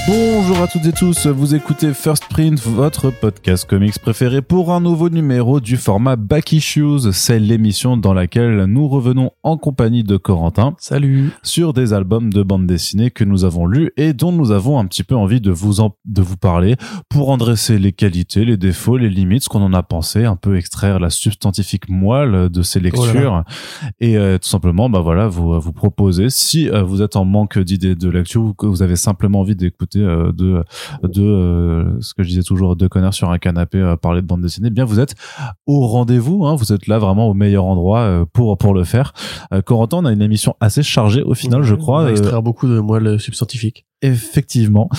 Bonjour à toutes et tous, vous écoutez First Print, votre podcast comics préféré pour un nouveau numéro du format Back Issues. C'est l'émission dans laquelle nous revenons en compagnie de Corentin. Salut. Sur des albums de bande dessinée que nous avons lus et dont nous avons un petit peu envie de vous parler pour en dresser les qualités, les défauts, les limites, ce qu'on en a pensé, un peu extraire la substantifique moelle de ces lectures et tout simplement vous proposer, si vous êtes en manque d'idées de lecture ou que vous avez simplement envie d'écouter de ce que je disais toujours, deux connards sur un canapé parler de bande dessinée, bien vous êtes au rendez-vous, hein, vous êtes là vraiment au meilleur endroit pour le faire. Corentin, on a une émission assez chargée au final, je crois. On va extraire beaucoup de moelle substantifique. Effectivement,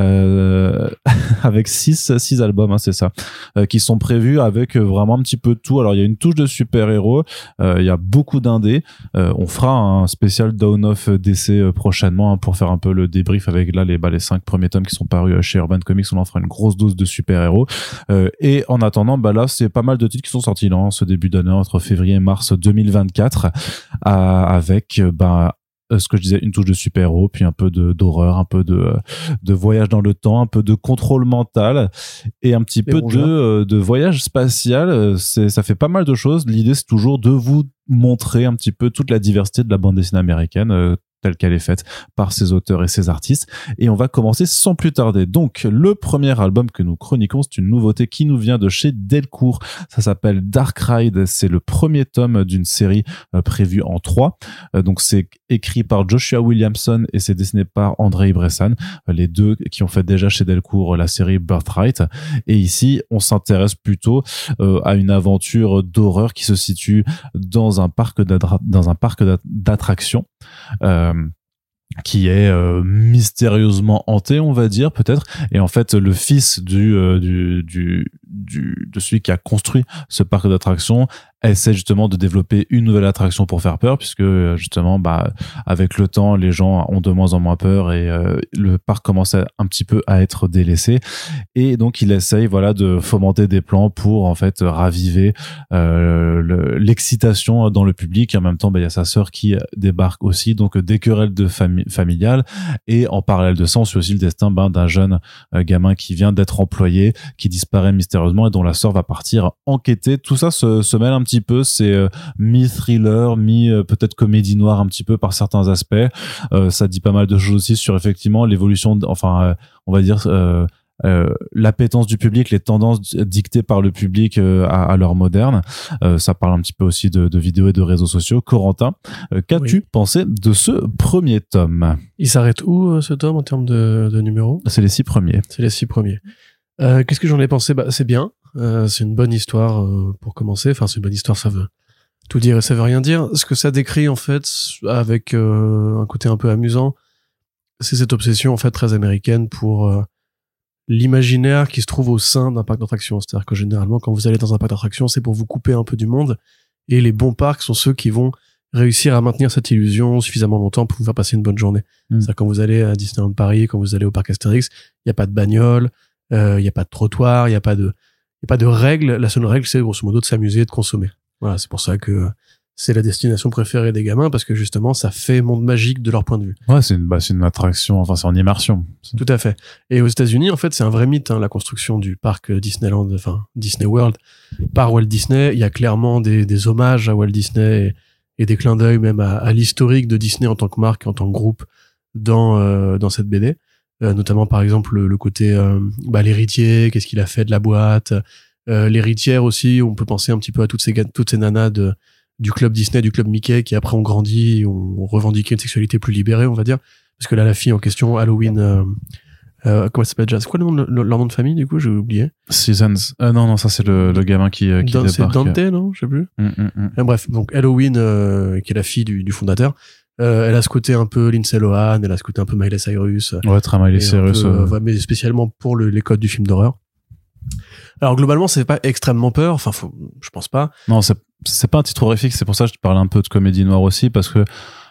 avec six albums, hein, c'est ça, qui sont prévus avec vraiment un petit peu de tout. Alors il y a une touche de super-héros, il y a beaucoup d'indés. On fera un spécial Dawn of DC prochainement, hein, pour faire un peu le débrief avec là les 5 premiers tomes qui sont parus chez Urban Comics. On en fera une grosse dose de super-héros. Et en attendant, là c'est pas mal de titres qui sont sortis là, ce début d'année entre février et mars 2024, avec ce que je disais, une touche de super-héros, puis un peu d'horreur, un peu de voyage dans le temps, un peu de contrôle mental et un petit peu de voyage spatial. Ça fait pas mal de choses. L'idée, c'est toujours de vous montrer un petit peu toute la diversité de la bande dessinée américaine, telle qu'elle est faite par ses auteurs et ses artistes. Et on va commencer sans plus tarder. Donc, le premier album que nous chroniquons, c'est une nouveauté qui nous vient de chez Delcourt. Ça s'appelle Dark Ride. C'est le premier tome d'une série prévue en 3. Donc, c'est écrit par Joshua Williamson et c'est dessiné par Andrei Bressan, les deux qui ont fait déjà chez Delcourt la série Birthright. Et ici, on s'intéresse plutôt à une aventure d'horreur qui se situe dans un parc d'attractions. Qui est mystérieusement hanté, on va dire peut-être, et en fait le fils de celui qui a construit ce parc d'attractions essaie justement de développer une nouvelle attraction pour faire peur, puisque justement avec le temps les gens ont de moins en moins peur et le parc commence un petit peu à être délaissé, et donc il essaye de fomenter des plans pour en fait raviver l'excitation dans le public. Et en même temps il y a sa sœur qui débarque aussi, donc des querelles de familiales, et en parallèle de ça on suit aussi le destin d'un jeune gamin qui vient d'être employé, qui disparaît mystérieusement et dont la sœur va partir enquêter. Tout ça se mêle un petit peu, c'est mi-thriller, peut-être comédie noire un petit peu par certains aspects. Ça dit pas mal de choses aussi sur effectivement l'évolution, on va dire l'appétence du public, les tendances dictées par le public à l'heure moderne. Ça parle un petit peu aussi de vidéos et de réseaux sociaux. Corentin, qu'as-tu pensé de ce premier tome? Il s'arrête où ce tome en termes de numéros? C'est les 6 premiers. C'est les 6 premiers. Qu'est-ce que j'en ai pensé? C'est bien. C'est une bonne histoire pour commencer. Enfin, c'est une bonne histoire, ça veut tout dire et ça veut rien dire. Ce que ça décrit en fait, avec un côté un peu amusant, c'est cette obsession en fait très américaine pour l'imaginaire qui se trouve au sein d'un parc d'attractions. C'est-à-dire que généralement, quand vous allez dans un parc d'attractions, c'est pour vous couper un peu du monde. Et les bons parcs sont ceux qui vont réussir à maintenir cette illusion suffisamment longtemps pour vous faire passer une bonne journée. C'est-à-dire quand vous allez à Disneyland Paris, quand vous allez au parc Astérix, il n'y a pas de bagnole, il n'y a pas de trottoir, il n'y a pas de règles. La seule règle, c'est grosso modo de s'amuser et de consommer. Voilà, c'est pour ça que c'est la destination préférée des gamins, parce que justement, ça fait monde magique de leur point de vue. Ouais, c'est une attraction, c'est en immersion. Tout à fait. Et aux États-Unis, en fait, c'est un vrai mythe, la construction du parc Disneyland, Disney World, par Walt Disney. Il y a clairement des hommages à Walt Disney et des clins d'œil même à l'historique de Disney en tant que marque, en tant que groupe dans cette BD. Notamment, par exemple, le côté l'héritier, qu'est-ce qu'il a fait de la boîte. L'héritière aussi, on peut penser un petit peu à toutes ces nanas du club Disney, du club Mickey, qui après ont grandi et ont revendiqué une sexualité plus libérée, on va dire. Parce que là, la fille en question, Halloween, comment elle s'appelle déjà? C'est quoi leur nom de famille, du coup? J'ai oublié. Seasons. Non, ça c'est le gamin qui débarque. C'est Dante, non? Je sais plus. Bref, donc Halloween, qui est la fille du fondateur, elle a ce côté un peu Lindsay Lohan, elle a ce côté un peu Miley Cyrus. Ouais, très Miley Cyrus. Mais spécialement pour les codes du film d'horreur. Alors globalement, c'est pas extrêmement peur. Je pense pas. Non, c'est pas un titre horrifique. C'est pour ça que je te parlais un peu de comédie noire aussi, parce que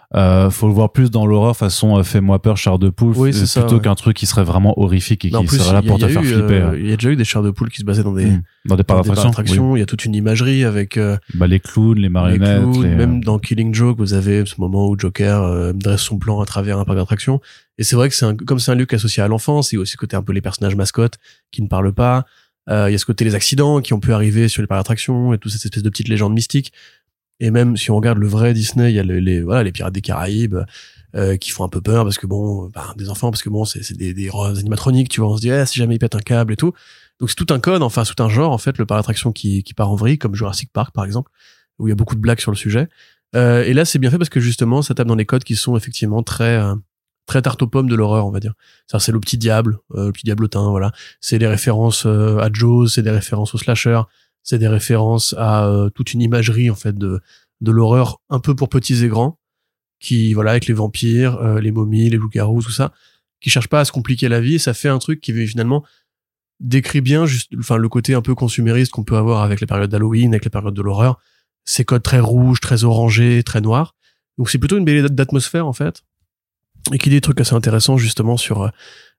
faut le voir plus dans l'horreur façon fais-moi peur chair de poule, Oui, c'est plutôt ça, qu'un truc qui serait vraiment horrifique et en qui plus, serait là pour te faire flipper. Il y a déjà eu des chairs de poule qui se basaient dans des Parcs d'attraction. oui. Il y a toute une imagerie avec les clowns, les marionnettes, les clowns, même dans Killing Joke, vous avez ce moment où Joker dresse son plan à travers un parc d'attraction. Et c'est vrai que comme c'est un lieu qui est associé à l'enfance, il y a aussi ce côté un peu les personnages mascottes qui ne parlent pas. Il y a ce côté les accidents qui ont pu arriver sur les parcs d'attraction et toute cette espèce de petites légendes mystiques. Et même si on regarde le vrai Disney, il y a les Pirates des Caraïbes qui font un peu peur parce que des enfants, parce que c'est des animatroniques, tu vois, on se dit si jamais ils pètent un câble et tout. Donc c'est tout un code, enfin tout un genre en fait, le parc d'attraction qui part en vrille, comme Jurassic Park par exemple, où il y a beaucoup de blagues sur le sujet. Et là c'est bien fait parce que justement ça tape dans des codes qui sont effectivement très tarte aux pommes de l'horreur, on va dire. C'est le petit diable, le petit diablotin, voilà. C'est des références à Jaws, c'est des références au slasher, c'est des références à toute une imagerie en fait de l'horreur un peu pour petits et grands, qui voilà, avec les vampires, les momies, les loups-garous, tout ça, qui cherchent pas à se compliquer la vie, et ça fait un truc qui finalement décrit bien le côté un peu consumériste qu'on peut avoir avec les périodes d'Halloween, avec les périodes de l'horreur, ces codes très rouges, très orangés, très noirs. Donc c'est plutôt une belle d'atmosphère en fait, et qui dit des trucs assez intéressants justement sur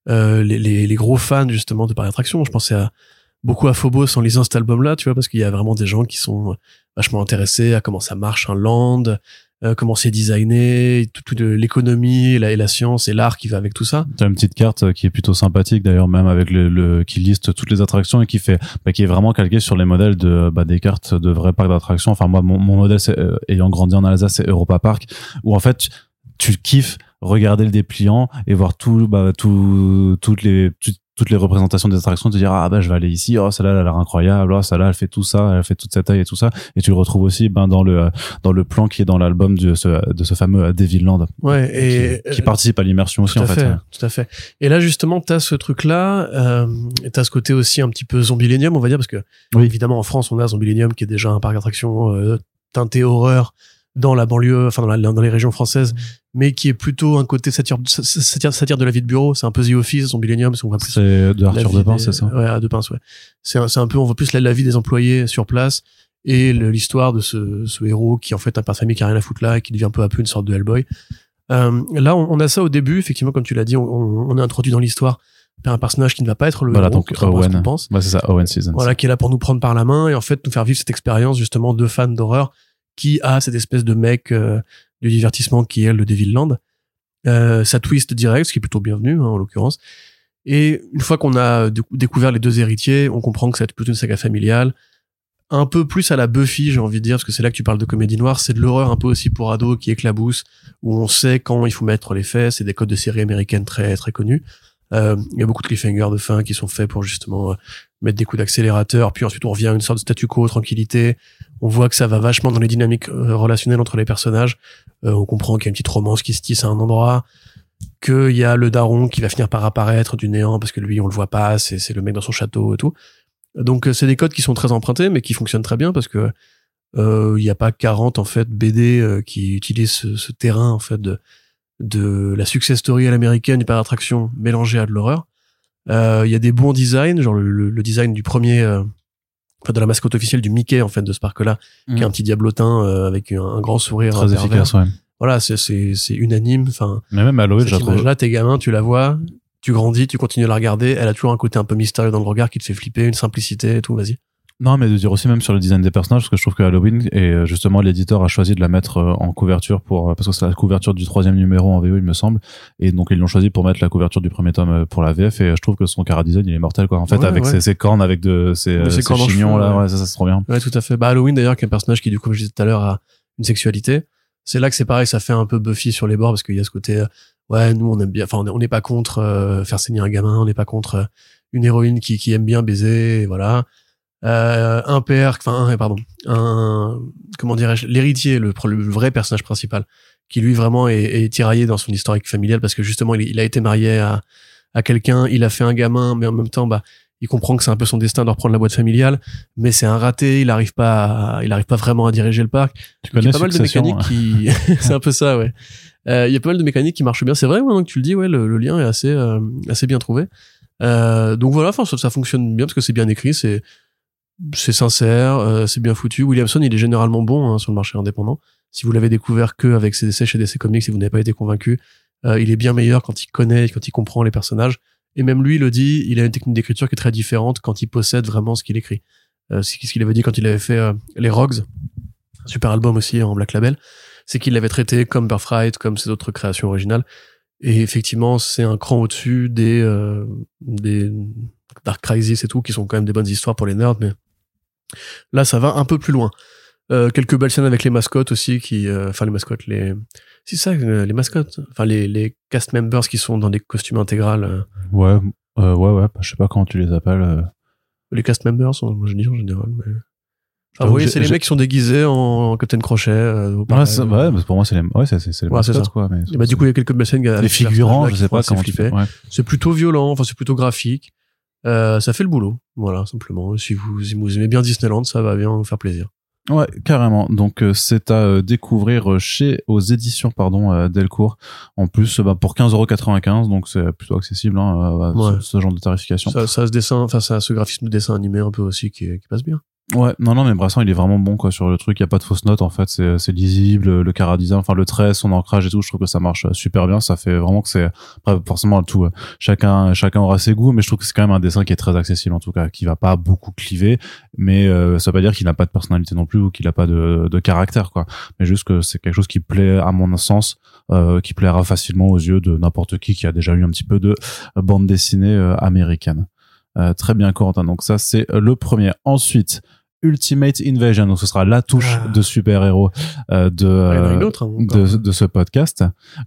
les gros fans justement de parcs d'attraction. Je pensais beaucoup à Phobos en lisant cet album-là, tu vois, parce qu'il y a vraiment des gens qui sont vachement intéressés à comment ça marche un land, comment c'est designé, toute l'économie et la science et l'art qui va avec tout ça. T'as une petite carte qui est plutôt sympathique d'ailleurs, même avec qui liste toutes les attractions et qui est vraiment calquée sur les modèles des cartes de vrais parcs d'attractions. Enfin moi mon modèle ayant grandi en Alsace, c'est Europa Park, où en fait tu kiffes regarder le dépliant et voir toutes les représentations des attractions, te dire je vais aller ici, celle-là elle a l'air incroyable, celle-là elle fait tout ça, elle fait toute cette taille et tout ça, et tu le retrouves aussi dans le plan qui est dans l'album de ce fameux Devilland, qui participe à l'immersion aussi en fait. Tout à fait. Et là justement t'as ce truc là, et t'as ce côté aussi un petit peu Zombielénium, on va dire, parce que évidemment en France on a Zombielénium qui est déjà un parc d'attractions teinté horreur dans la banlieue, enfin dans les régions françaises, mais qui est plutôt un côté satire de la vie de bureau. C'est un peu The Office, Zombielénium, si on voit plus. C'est de Arthur Depince, c'est ça? Ouais, à Depince, ouais. C'est un peu, on voit plus la vie des employés sur place et l'histoire de ce héros qui en fait a un père de famille qui a rien à foutre là et qui devient peu à peu une sorte de Hellboy. Là, on a ça au début, effectivement, comme tu l'as dit, on est introduit dans l'histoire par un personnage qui ne va pas être le héros, donc Owen, qu'on pense. c'est ça, Owen Seasons. Voilà, qui est là pour nous prendre par la main et en fait nous faire vivre cette expérience justement de fan d'horreur qui a cette espèce de mec du divertissement qui est le Devilland. Ça twist direct, ce qui est plutôt bienvenu en l'occurrence. Et une fois qu'on a découvert les deux héritiers, on comprend que c'est plutôt une saga familiale, un peu plus à la Buffy, j'ai envie de dire, parce que c'est là que tu parles de comédie noire. C'est de l'horreur un peu aussi pour ados qui éclabousse, où on sait quand il faut mettre les faits. C'est des codes de séries américaines très très connus. Il y a beaucoup de cliffhangers de fin qui sont faits pour justement mettre des coups d'accélérateur, puis ensuite on revient à une sorte de statu quo, tranquillité. On voit que ça va vachement dans les dynamiques relationnelles entre les personnages. On comprend qu'il y a une petite romance qui se tisse à un endroit, qu'il y a le daron qui va finir par apparaître du néant parce que lui on le voit pas, c'est le mec dans son château et tout. Donc c'est des codes qui sont très empruntés mais qui fonctionnent très bien parce que il y a pas 40 en fait BD qui utilisent ce terrain en fait de la success story à l'américaine du parc d'attraction mélangé à de l'horreur. Il y a des bons designs, genre le design du premier de la mascotte officielle du Mickey en fait de ce parc-là, qui est un petit diablotin avec un grand sourire très efficace, ouais. Voilà, c'est unanime, enfin. Mais même Halloween, cette image-là, t'es gamin, tu la vois, tu grandis, tu continues à la regarder, elle a toujours un côté un peu mystérieux dans le regard qui te fait flipper, une simplicité et tout, vas-y. Non, mais de dire aussi même sur le design des personnages, parce que je trouve que Halloween, et justement l'éditeur a choisi de la mettre en couverture parce que c'est la couverture du 3e numéro en VO, il me semble, et donc ils l'ont choisi pour mettre la couverture du premier tome pour la VF, et je trouve que son chara-design il est mortel, quoi. En fait, avec ses cornes, avec ces chignons là, ouais, ça c'est trop bien. Ouais, tout à fait. Halloween d'ailleurs, qui est un personnage qui, du coup, comme je disais tout à l'heure, a une sexualité. C'est là que c'est pareil, ça fait un peu Buffy sur les bords, parce qu'il y a ce côté, ouais, nous on aime bien, enfin on n'est pas contre faire saigner un gamin, on n'est pas contre une héroïne qui aime bien baiser, et voilà. Comment dirais-je, l'héritier, le vrai personnage principal, qui lui vraiment est tiraillé dans son historique familial parce que justement il a été marié à quelqu'un, il a fait un gamin, mais en même temps il comprend que c'est un peu son destin de reprendre la boîte familiale, mais c'est un raté, il arrive pas vraiment à diriger le parc. Il y a pas mal de mécaniques qui c'est un peu ça, ouais. Il y a pas mal de mécaniques qui marchent bien, c'est vrai, maintenant que tu le dis, ouais, le lien est assez bien trouvé. Donc voilà, enfin ça fonctionne bien parce que c'est bien écrit, c'est sincère, c'est bien foutu. Williamson, il est généralement bon sur le marché indépendant. Si vous l'avez découvert que avec ses essais chez DC Comics et vous n'avez pas été convaincu, il est bien meilleur quand il connaît, quand il comprend les personnages. Et même lui le dit, il a une technique d'écriture qui est très différente quand il possède vraiment ce qu'il écrit. C'est ce qu'il avait dit quand il avait fait les Rogues, un super album aussi en Black Label, c'est qu'il l'avait traité comme Birthright, comme ses autres créations originales. Et effectivement, c'est un cran au-dessus des Dark Crisis et tout, qui sont quand même des bonnes histoires pour les nerds, mais là, ça va un peu plus loin. Quelques belles scènes avec les mascottes aussi, les mascottes, les mascottes, enfin les cast members qui sont dans des costumes intégrales. Ouais, je sais pas comment tu les appelles. Les cast members, je dis en général, mais... vous voyez, c'est les mecs qui sont déguisés en Captain Crochet. Mais pour moi, c'est les mascottes, quoi. Mais du coup, il y a quelques belles scènes. Les figurants, je sais pas comment tu fais. Ouais. C'est plutôt violent, c'est plutôt graphique. Ça fait le boulot. Voilà, simplement. Si vous aimez bien Disneyland, ça va bien vous faire plaisir. Ouais, carrément. Donc c'est à découvrir aux éditions Delcourt. En plus, pour 15,95 €, donc c'est plutôt accessible ce genre de tarification. Ça ce dessin, ça ce graphisme de dessin animé un peu aussi qui passe bien. Ouais, non, mais Brassan, il est vraiment bon, quoi, sur le truc. Il y a pas de fausses notes, en fait. C'est lisible, le chara-design, le trait, son ancrage et tout. Je trouve que ça marche super bien. Ça fait vraiment que c'est, après, forcément, tout, chacun aura ses goûts, mais je trouve que c'est quand même un dessin qui est très accessible, en tout cas, qui va pas beaucoup cliver, mais, ça veut pas dire qu'il n'a pas de personnalité non plus ou qu'il a pas de caractère, quoi. Mais juste que c'est quelque chose qui plaît, à mon sens, qui plaira facilement aux yeux de n'importe qui a déjà lu un petit peu de bande dessinée, américaine. Très bien, Corentin. Donc ça, c'est le premier. Ensuite, Ultimate Invasion, donc ce sera la touche de super-héros de ce podcast.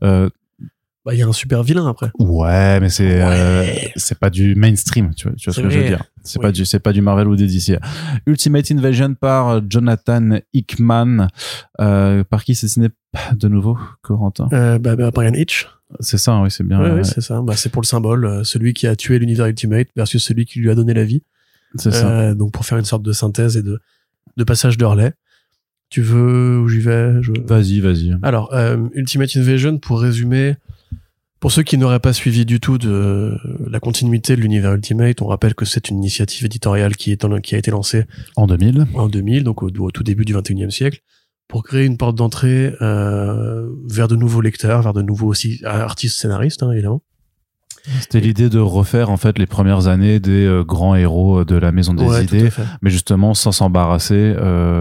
Il y a un super vilain après. Ouais, mais c'est pas du mainstream, tu vois ce que je veux dire. C'est pas du Marvel ou des DC. Ultimate Invasion par Jonathan Hickman, par qui c'est dessiné de nouveau, Corentin? Brian Hitch. C'est ça, oui, c'est bien. Oui, c'est ça. C'est pour le symbole, celui qui a tué l'univers Ultimate versus celui qui lui a donné la vie. C'est ça. Donc pour faire une sorte de synthèse et de passage de relais. Tu veux où j'y vais? Vas-y. Alors, Ultimate Invasion, pour résumer, pour ceux qui n'auraient pas suivi du tout de la continuité de l'univers Ultimate, on rappelle que c'est une initiative éditoriale qui a été lancée en 2000. Donc au tout début du 21e siècle, pour créer une porte d'entrée vers de nouveaux lecteurs, vers de nouveaux aussi artistes scénaristes, évidemment. C'était l'idée de refaire en fait les premières années des grands héros de la Maison des Idées, mais justement sans s'embarrasser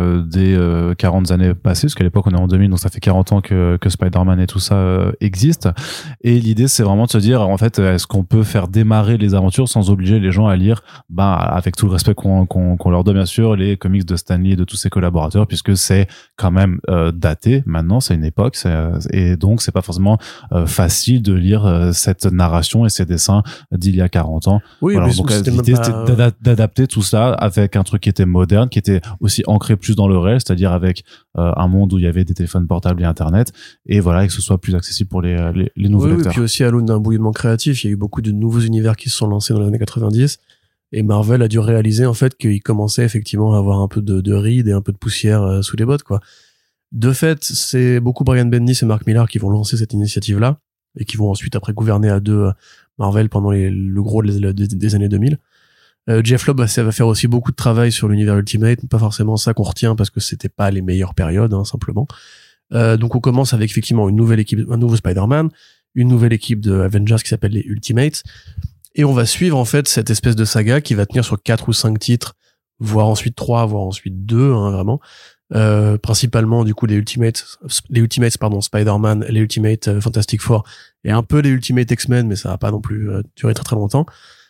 des 40 années passées, parce qu'à l'époque on est en 2000, donc ça fait 40 ans que Spider-Man et tout ça existe. Et l'idée c'est vraiment de se dire en fait est-ce qu'on peut faire démarrer les aventures sans obliger les gens à lire, avec tout le respect qu'on leur donne bien sûr, les comics de Stan Lee et de tous ses collaborateurs, puisque c'est quand même daté maintenant, c'est une époque, et donc c'est pas forcément facile de lire cette narration et ces dessins d'il y a 40 ans. Oui, voilà, mais donc l'idée c'était d'adapter tout ça avec un truc qui était moderne, qui était aussi ancré plus dans le réel, c'est-à-dire avec un monde où il y avait des téléphones portables et internet, et voilà, et que ce soit plus accessible pour les nouveaux lecteurs. Oui, puis aussi à l'aune d'un bouillonnement créatif, il y a eu beaucoup de nouveaux univers qui se sont lancés dans les années 90, et Marvel a dû réaliser en fait qu'il commençait effectivement à avoir un peu de rides et un peu de poussière sous les bottes, quoi. De fait, c'est beaucoup Brian Bendis et Mark Millar qui vont lancer cette initiative-là, et qui vont ensuite après gouverner à deux Marvel pendant le gros des années 2000. Jeff Lobb ça va faire aussi beaucoup de travail sur l'univers Ultimate, pas forcément ça qu'on retient parce que c'était pas les meilleures périodes, simplement. Donc on commence avec effectivement une nouvelle équipe, un nouveau Spider-Man, une nouvelle équipe de Avengers qui s'appelle les Ultimates, et on va suivre en fait cette espèce de saga qui va tenir sur 4 ou 5 titres, voire ensuite 3, voire ensuite 2, vraiment. Principalement du coup les Ultimates Spider-Man, les Ultimate Fantastic Four et un peu les Ultimate X-Men, mais ça va pas non plus durer très très longtemps.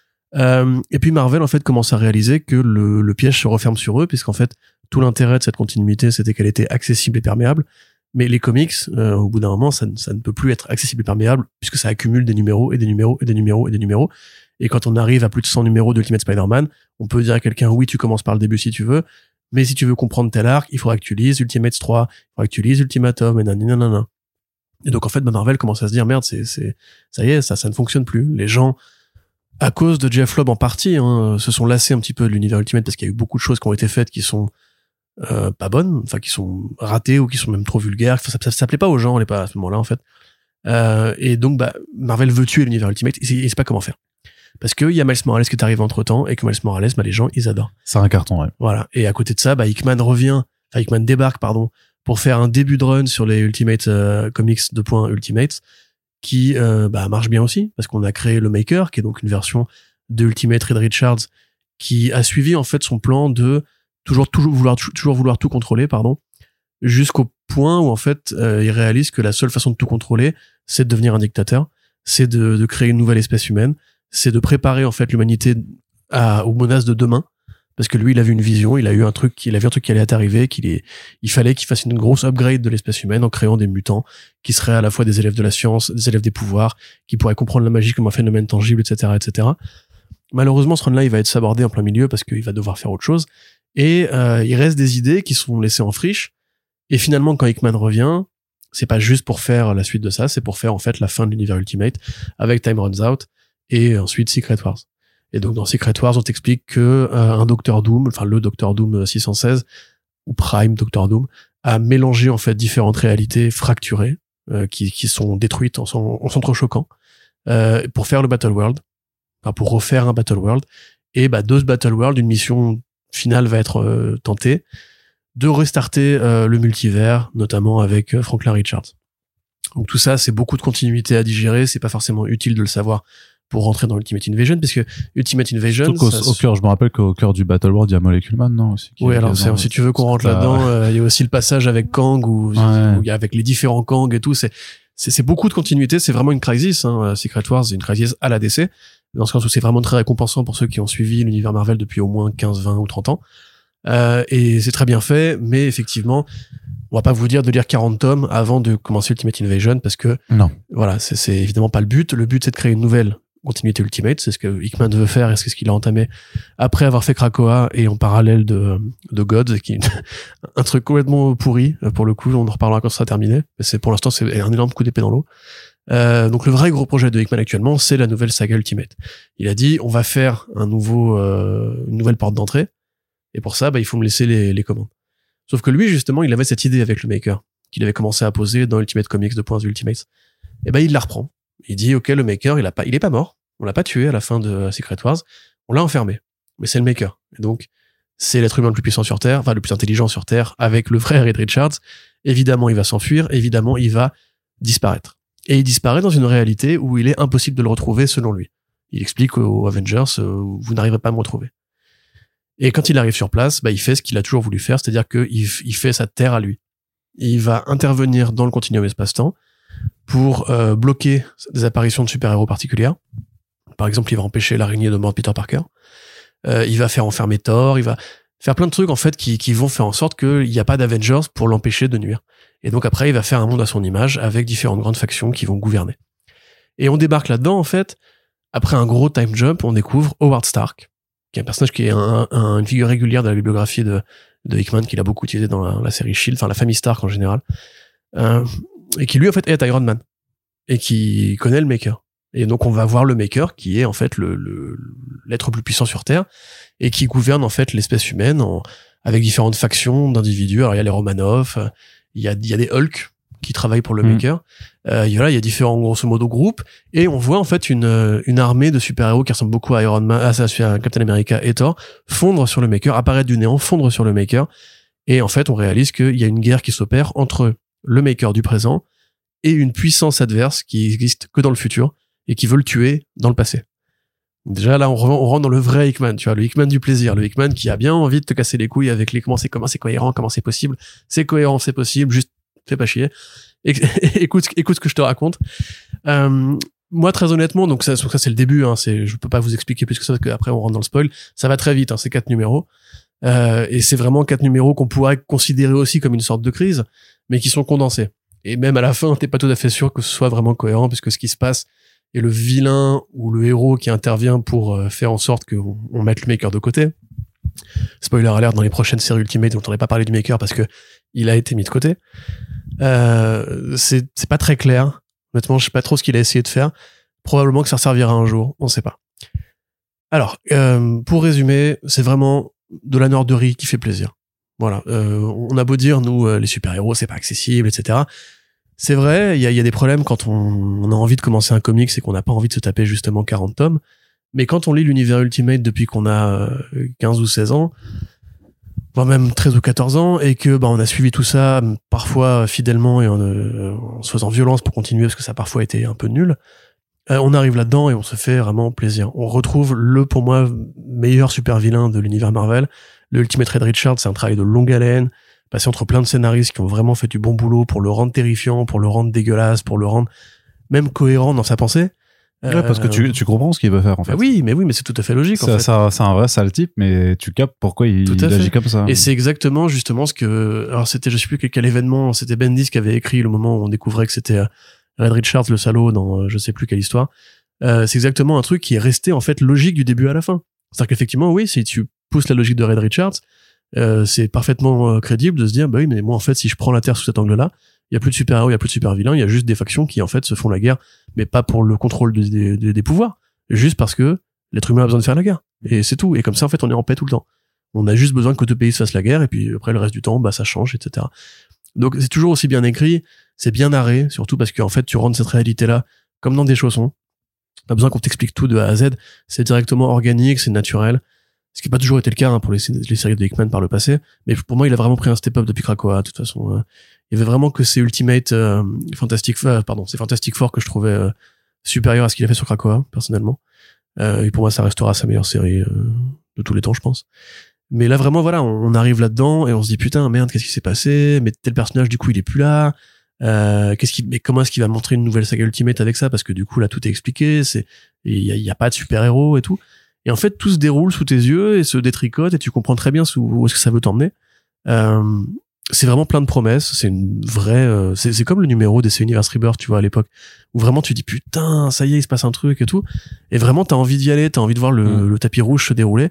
Et puis Marvel en fait commence à réaliser que le piège se referme sur eux, puisqu'en fait tout l'intérêt de cette continuité c'était qu'elle était accessible et perméable, mais les comics au bout d'un moment ça ne peut plus être accessible et perméable puisque ça accumule des numéros et des numéros et des numéros et des numéros, et quand on arrive à plus de 100 numéros d'Ultimate Spider-Man, on peut dire à quelqu'un oui tu commences par le début si tu veux, mais si tu veux comprendre tel arc, il faudra que tu lises Ultimates 3, il faudra que tu lises Ultimatum, et nanana. Et donc, en fait, Marvel commence à se dire, merde, ça y est, ça ne fonctionne plus. Les gens, à cause de Jeff Lobb en partie, se sont lassés un petit peu de l'univers Ultimate parce qu'il y a eu beaucoup de choses qui ont été faites qui sont pas bonnes, qui sont ratées ou qui sont même trop vulgaires. Ça plaît pas aux gens, à ce moment-là, en fait. Et donc, Marvel veut tuer l'univers Ultimate et il sait pas comment faire. Parce que il y a Miles Morales qui est arrivé entre temps, et que Miles Morales, les gens, ils adorent. C'est un carton, ouais. Voilà. Et à côté de ça, Hickman débarque, pour faire un début de run sur les Ultimate Comics 2. Ultimates qui marche bien aussi parce qu'on a créé le Maker qui est donc une version de Ultimate Reed Richards qui a suivi en fait son plan de toujours vouloir tout contrôler, jusqu'au point où en fait il réalise que la seule façon de tout contrôler, c'est de devenir un dictateur, c'est de créer une nouvelle espèce humaine, c'est de préparer en fait l'humanité aux menaces de demain, parce que lui il a vu une vision, il a vu un truc qui allait arriver, il fallait qu'il fasse une grosse upgrade de l'espèce humaine en créant des mutants qui seraient à la fois des élèves de la science, des élèves des pouvoirs, qui pourraient comprendre la magie comme un phénomène tangible, etc., etc. Malheureusement, ce run-là, il va être sabordé en plein milieu parce qu'il va devoir faire autre chose. Et il reste des idées qui sont laissées en friche. Et finalement, quand Hickman revient, c'est pas juste pour faire la suite de ça, c'est pour faire en fait la fin de l'univers Ultimate avec Time Runs Out et ensuite Secret Wars. Et donc dans Secret Wars, on t'explique que un Docteur Doom, enfin le Docteur Doom 616 ou Prime Docteur Doom, a mélangé en fait différentes réalités fracturées qui sont détruites en s'entrechoquant pour faire le Battle World. Enfin, pour refaire un Battle World. Et de ce Battle World, une mission finale va être tentée de restarter le multivers, notamment avec Franklin Richards. Donc tout ça, c'est beaucoup de continuité à digérer, c'est pas forcément utile de le savoir pour rentrer dans Ultimate Invasion, puisque Ultimate Invasion... Au cœur, je me rappelle qu'au cœur du Battle World, il y a Molecule Man, non aussi, oui, alors si tu veux qu'on rentre là-dedans, il y a aussi le passage avec Kang, où il y a avec les différents Kang et tout, c'est beaucoup de continuité, c'est vraiment une crisis, Secret Wars, c'est une crisis à la DC, dans ce sens où c'est vraiment très récompensant pour ceux qui ont suivi l'univers Marvel depuis au moins 15, 20 ou 30 ans. Et c'est très bien fait, mais effectivement, on va pas vous dire de lire 40 tomes avant de commencer Ultimate Invasion parce que, non. Voilà, c'est évidemment pas le but. Le but, c'est de créer une nouvelle continuité Ultimate. C'est ce que Hickman veut faire et c'est ce qu'il a entamé après avoir fait Krakoa et en parallèle de Gods, qui est un truc complètement pourri. Pour le coup, on en reparlera quand ça sera terminé. Mais pour l'instant, c'est un énorme coup d'épée dans l'eau. Donc le vrai gros projet de Hickman actuellement, c'est la nouvelle saga Ultimate. Il a dit, on va faire une nouvelle porte d'entrée, et pour ça, il faut me laisser les commandes. Sauf que lui, justement, il avait cette idée avec le Maker, qu'il avait commencé à poser dans Ultimate Comics 2. Ultimates. Et il la reprend. Il dit, ok, le Maker, il est pas mort. On l'a pas tué à la fin de Secret Wars. On l'a enfermé. Mais c'est le Maker. Et donc, c'est l'être humain le plus puissant sur Terre, enfin, le plus intelligent sur Terre, avec le frère Reed Richards. Évidemment, il va s'enfuir. Évidemment, il va disparaître. Et il disparaît dans une réalité où il est impossible de le retrouver selon lui. Il explique aux Avengers, vous n'arriverez pas à me retrouver. Et quand il arrive sur place, il fait ce qu'il a toujours voulu faire, c'est-à-dire qu'il fait sa terre à lui. Il va intervenir dans le continuum espace-temps pour bloquer des apparitions de super-héros particulières. Par exemple, il va empêcher l'araignée de mordre Peter Parker. Il va faire enfermer Thor. Il va faire plein de trucs en fait qui vont faire en sorte qu'il n'y a pas d'Avengers pour l'empêcher de nuire. Et donc après, il va faire un monde à son image avec différentes grandes factions qui vont gouverner. Et on débarque là-dedans en fait. Après un gros time jump, on découvre Howard Stark, qui est un personnage qui est une figure régulière de la bibliographie de Hickman, qu'il a beaucoup utilisé dans la série S.H.I.E.L.D., enfin la famille Stark en général, et qui lui en fait est Iron Man, et qui connaît le Maker. Et donc on va voir le Maker, qui est en fait l'être le plus puissant sur Terre, et qui gouverne en fait l'espèce humaine avec différentes factions d'individus. Alors il y a les Romanoff, il y a des Hulk qui travaillent pour le Maker. Il y a différents grosso modo groupes, et on voit en fait une armée de super-héros qui ressemble beaucoup à Iron Man, à Captain America et Thor, fondre sur le Maker, apparaître du néant, fondre sur le Maker, et en fait on réalise qu'il y a une guerre qui s'opère entre le Maker du présent et une puissance adverse qui existe que dans le futur et qui veut le tuer dans le passé. Déjà là on rentre dans le vrai Hickman, tu vois, le Hickman du plaisir, le Hickman qui a bien envie de te casser les couilles avec comment c'est cohérent, comment c'est possible, c'est cohérent, c'est possible, juste fais pas chier. Écoute ce que je te raconte. Moi, très honnêtement, donc ça c'est le début, je peux pas vous expliquer plus que ça, parce qu'après on rentre dans le spoil. Ça va très vite, c'est 4 numéros. Et c'est vraiment 4 numéros qu'on pourrait considérer aussi comme une sorte de crise, mais qui sont condensés. Et même à la fin, t'es pas tout à fait sûr que ce soit vraiment cohérent, puisque ce qui se passe est le vilain ou le héros qui intervient pour faire en sorte qu'on mette le Maker de côté. Spoiler alert, dans les prochaines séries Ultimate, dont on n'aurait pas parlé du Maker parce que il a été mis de côté. C'est pas très clair. Honnêtement, je sais pas trop ce qu'il a essayé de faire. Probablement que ça servira un jour, on sait pas. Alors, pour résumer, c'est vraiment de la nerderie qui fait plaisir. Voilà. On a beau dire, nous, les super-héros, c'est pas accessible, etc. C'est vrai, il y a des problèmes quand on a envie de commencer un comics et qu'on n'a pas envie de se taper justement 40 tomes. Mais quand on lit l'univers Ultimate depuis qu'on a 15 ou 16 ans, même 13 ou 14 ans, et que on a suivi tout ça parfois fidèlement et en se faisant violence pour continuer parce que ça a parfois été un peu nul. On arrive là-dedans et on se fait vraiment plaisir. On retrouve pour moi, meilleur super vilain de l'univers Marvel. Le Ultimate Red Richards, c'est un travail de longue haleine, passé entre plein de scénaristes qui ont vraiment fait du bon boulot pour le rendre terrifiant, pour le rendre dégueulasse, pour le rendre même cohérent dans sa pensée. Ouais, parce que tu comprends ce qu'il veut faire, en fait. Oui, mais c'est tout à fait logique, en fait. C'est un vrai sale type, mais tu captes pourquoi il agit comme ça. Et c'est exactement, justement, alors c'était, je sais plus quel événement, c'était Bendis qui avait écrit le moment où on découvrait que c'était Red Richards, le salaud, dans je sais plus quelle histoire. C'est exactement un truc qui est resté, en fait, logique du début à la fin. C'est-à-dire qu'effectivement, oui, si tu pousses la logique de Red Richards, c'est parfaitement crédible de se dire, bah oui, mais moi, en fait, si je prends la Terre sous cet angle-là, il y a plus de super-héros, il y a plus de super-vilains, il y a juste des factions qui, en fait, se font la guerre, mais pas pour le contrôle des pouvoirs, juste parce que l'être humain a besoin de faire la guerre. Et c'est tout. Et comme ça, en fait, on est en paix tout le temps. On a juste besoin que deux pays se fassent la guerre, et puis après, le reste du temps, ça change, etc. Donc, c'est toujours aussi bien écrit, c'est bien narré, surtout parce qu'en fait, tu rentres cette réalité-là comme dans des chaussons. Pas besoin qu'on t'explique tout de A à Z. C'est directement organique, c'est naturel. Ce qui n'a pas toujours été le cas pour les séries de Hickman par le passé. Mais pour moi, il a vraiment pris un step-up depuis Krakoa, de toute façon. Il y avait vraiment que c'est Ultimate Fantastic Four que je trouvais supérieur à ce qu'il a fait sur Krakoa, personnellement. Et pour moi, ça restera sa meilleure série de tous les temps, je pense. Mais là, vraiment, voilà, on arrive là-dedans et on se dit, putain, merde, qu'est-ce qui s'est passé? Mais tel personnage, du coup, il est plus là. Mais comment est-ce qu'il va montrer une nouvelle saga Ultimate avec ça? Parce que du coup, là, tout est expliqué. Il y a pas de super-héros et tout. Et en fait, tout se déroule sous tes yeux et se détricote et tu comprends très bien où est-ce que ça veut t'emmener. C'est vraiment plein de promesses. C'est une vraie, c'est comme le numéro DC Universe Rebirth, tu vois, à l'époque, où vraiment tu dis putain, ça y est, il se passe un truc et tout. Et vraiment, t'as envie d'y aller, t'as envie de voir le tapis rouge se dérouler.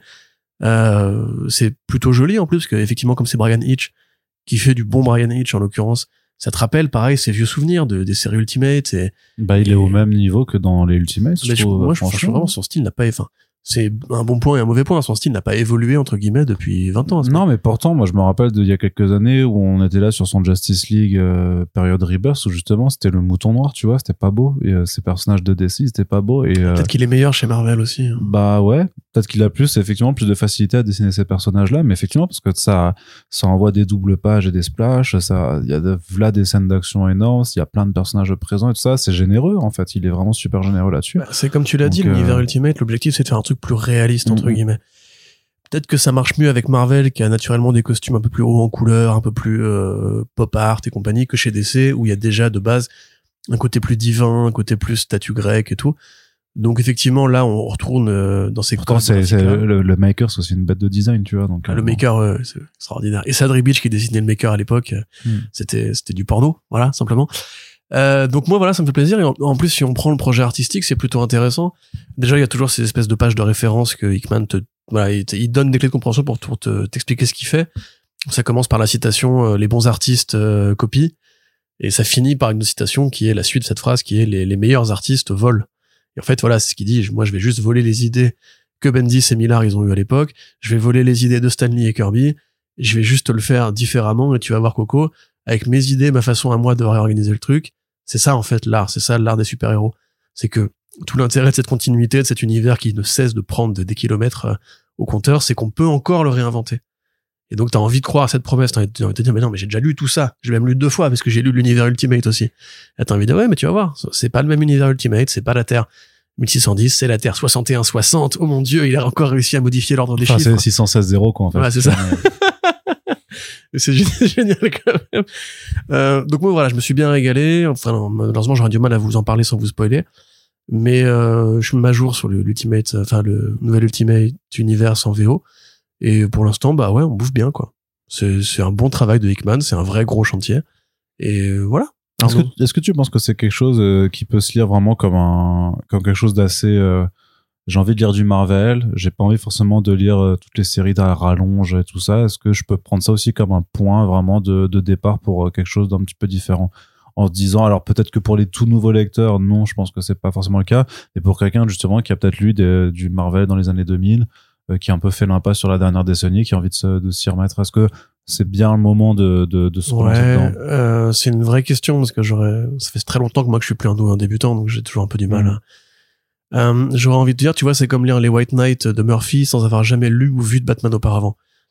C'est plutôt joli en plus, parce que effectivement, comme c'est Brian Hitch qui fait du bon Brian Hitch en l'occurrence, ça te rappelle pareil ces vieux souvenirs des séries Ultimate. Il est au même niveau que dans les Ultimates. Je trouve vraiment son style n'a pas, c'est un bon point et un mauvais point. Son style n'a pas évolué, entre guillemets, depuis 20 ans. Non, mais pourtant, moi, je me rappelle d'il y a quelques années où on était là sur son Justice League période Rebirth, où justement, c'était le mouton noir, tu vois, c'était pas beau. Et ces personnages de DC, c'était pas beau. Et peut-être qu'il est meilleur chez Marvel aussi. Hein. Bah ouais, peut-être qu'il a effectivement, plus de facilité à dessiner ces personnages-là, mais effectivement, parce que ça envoie des doubles pages et des splashs, il y a des scènes d'action énormes, il y a plein de personnages présents et tout ça, c'est généreux, en fait. Il est vraiment super généreux là-dessus. C'est comme tu l'as dit, l'univers Ultimate, l'objectif, c'est de faire un truc plus réaliste, entre guillemets. Peut-être que ça marche mieux avec Marvel, qui a naturellement des costumes un peu plus hauts en couleur, un peu plus pop art et compagnie, que chez DC, où il y a déjà de base un côté plus divin, un côté plus statue grecque et tout. Donc effectivement, là, on retourne dans ces codes. Le Maker, c'est aussi une bête de design, tu vois. Donc, le Maker, c'est extraordinaire. Et Sadri Beach, qui dessinait le Maker à l'époque, c'était du porno, voilà, simplement. Donc moi voilà, ça me fait plaisir. Et en plus, si on prend le projet artistique, c'est plutôt intéressant. Déjà, il y a toujours ces espèces de pages de référence que Hickman il donne des clés de compréhension pour t'expliquer ce qu'il fait. Ça commence par la citation les bons artistes copient, et ça finit par une citation qui est la suite de cette phrase, qui est les meilleurs artistes volent. Et en fait voilà, c'est ce qu'il dit. Moi, je vais juste voler les idées que Bendis et Millar ils ont eu à l'époque. Je vais voler les idées de Stanley et Kirby. Je vais juste le faire différemment, et tu vas voir, Coco, avec mes idées, ma façon à moi de réorganiser le truc. C'est ça, en fait, l'art. C'est ça, l'art des super-héros. C'est que tout l'intérêt de cette continuité, de cet univers qui ne cesse de prendre des kilomètres au compteur, c'est qu'on peut encore le réinventer. Et donc, t'as envie de croire à cette promesse. T'as envie de te dire, mais non, mais j'ai déjà lu tout ça. J'ai même lu 2 fois, parce que j'ai lu l'univers Ultimate aussi. Et t'as envie de dire, ouais, mais tu vas voir. C'est pas le même univers Ultimate. C'est pas la Terre 1610, c'est la Terre 6160. Oh mon Dieu, il a encore réussi à modifier l'ordre des chiffres. C'est 616-0, quoi, en fait. Ouais, c'est ça. C'est génial quand même. Donc moi voilà, je me suis bien régalé. Enfin non, malheureusement j'aurais du mal à vous en parler sans vous spoiler, mais je me mets à jour sur le nouvel Ultimate Universe en VO, et pour l'instant bah ouais, on bouffe bien quoi. C'est un bon travail de Hickman, c'est un vrai gros chantier, et voilà. Est-ce que tu penses que c'est quelque chose qui peut se lire vraiment comme quelque chose d'assez j'ai envie de lire du Marvel, j'ai pas envie forcément de lire toutes les séries à rallonge et tout ça. Est-ce que je peux prendre ça aussi comme un point vraiment de départ pour quelque chose d'un petit peu différent, en se disant, alors peut-être que pour les tout nouveaux lecteurs, non, je pense que c'est pas forcément le cas, et pour quelqu'un justement qui a peut-être lu du Marvel dans les années 2000, qui a un peu fait l'impasse sur la dernière décennie, qui a envie de s'y remettre, est-ce que c'est bien le moment de se relancer dedans? C'est une vraie question, parce que ça fait très longtemps que moi que je suis plus un débutant, donc j'ai toujours un peu du mal. J'aurais envie de dire, tu vois, c'est comme lire les White Knight de Murphy sans avoir jamais lu ou vu de Batman auparavant.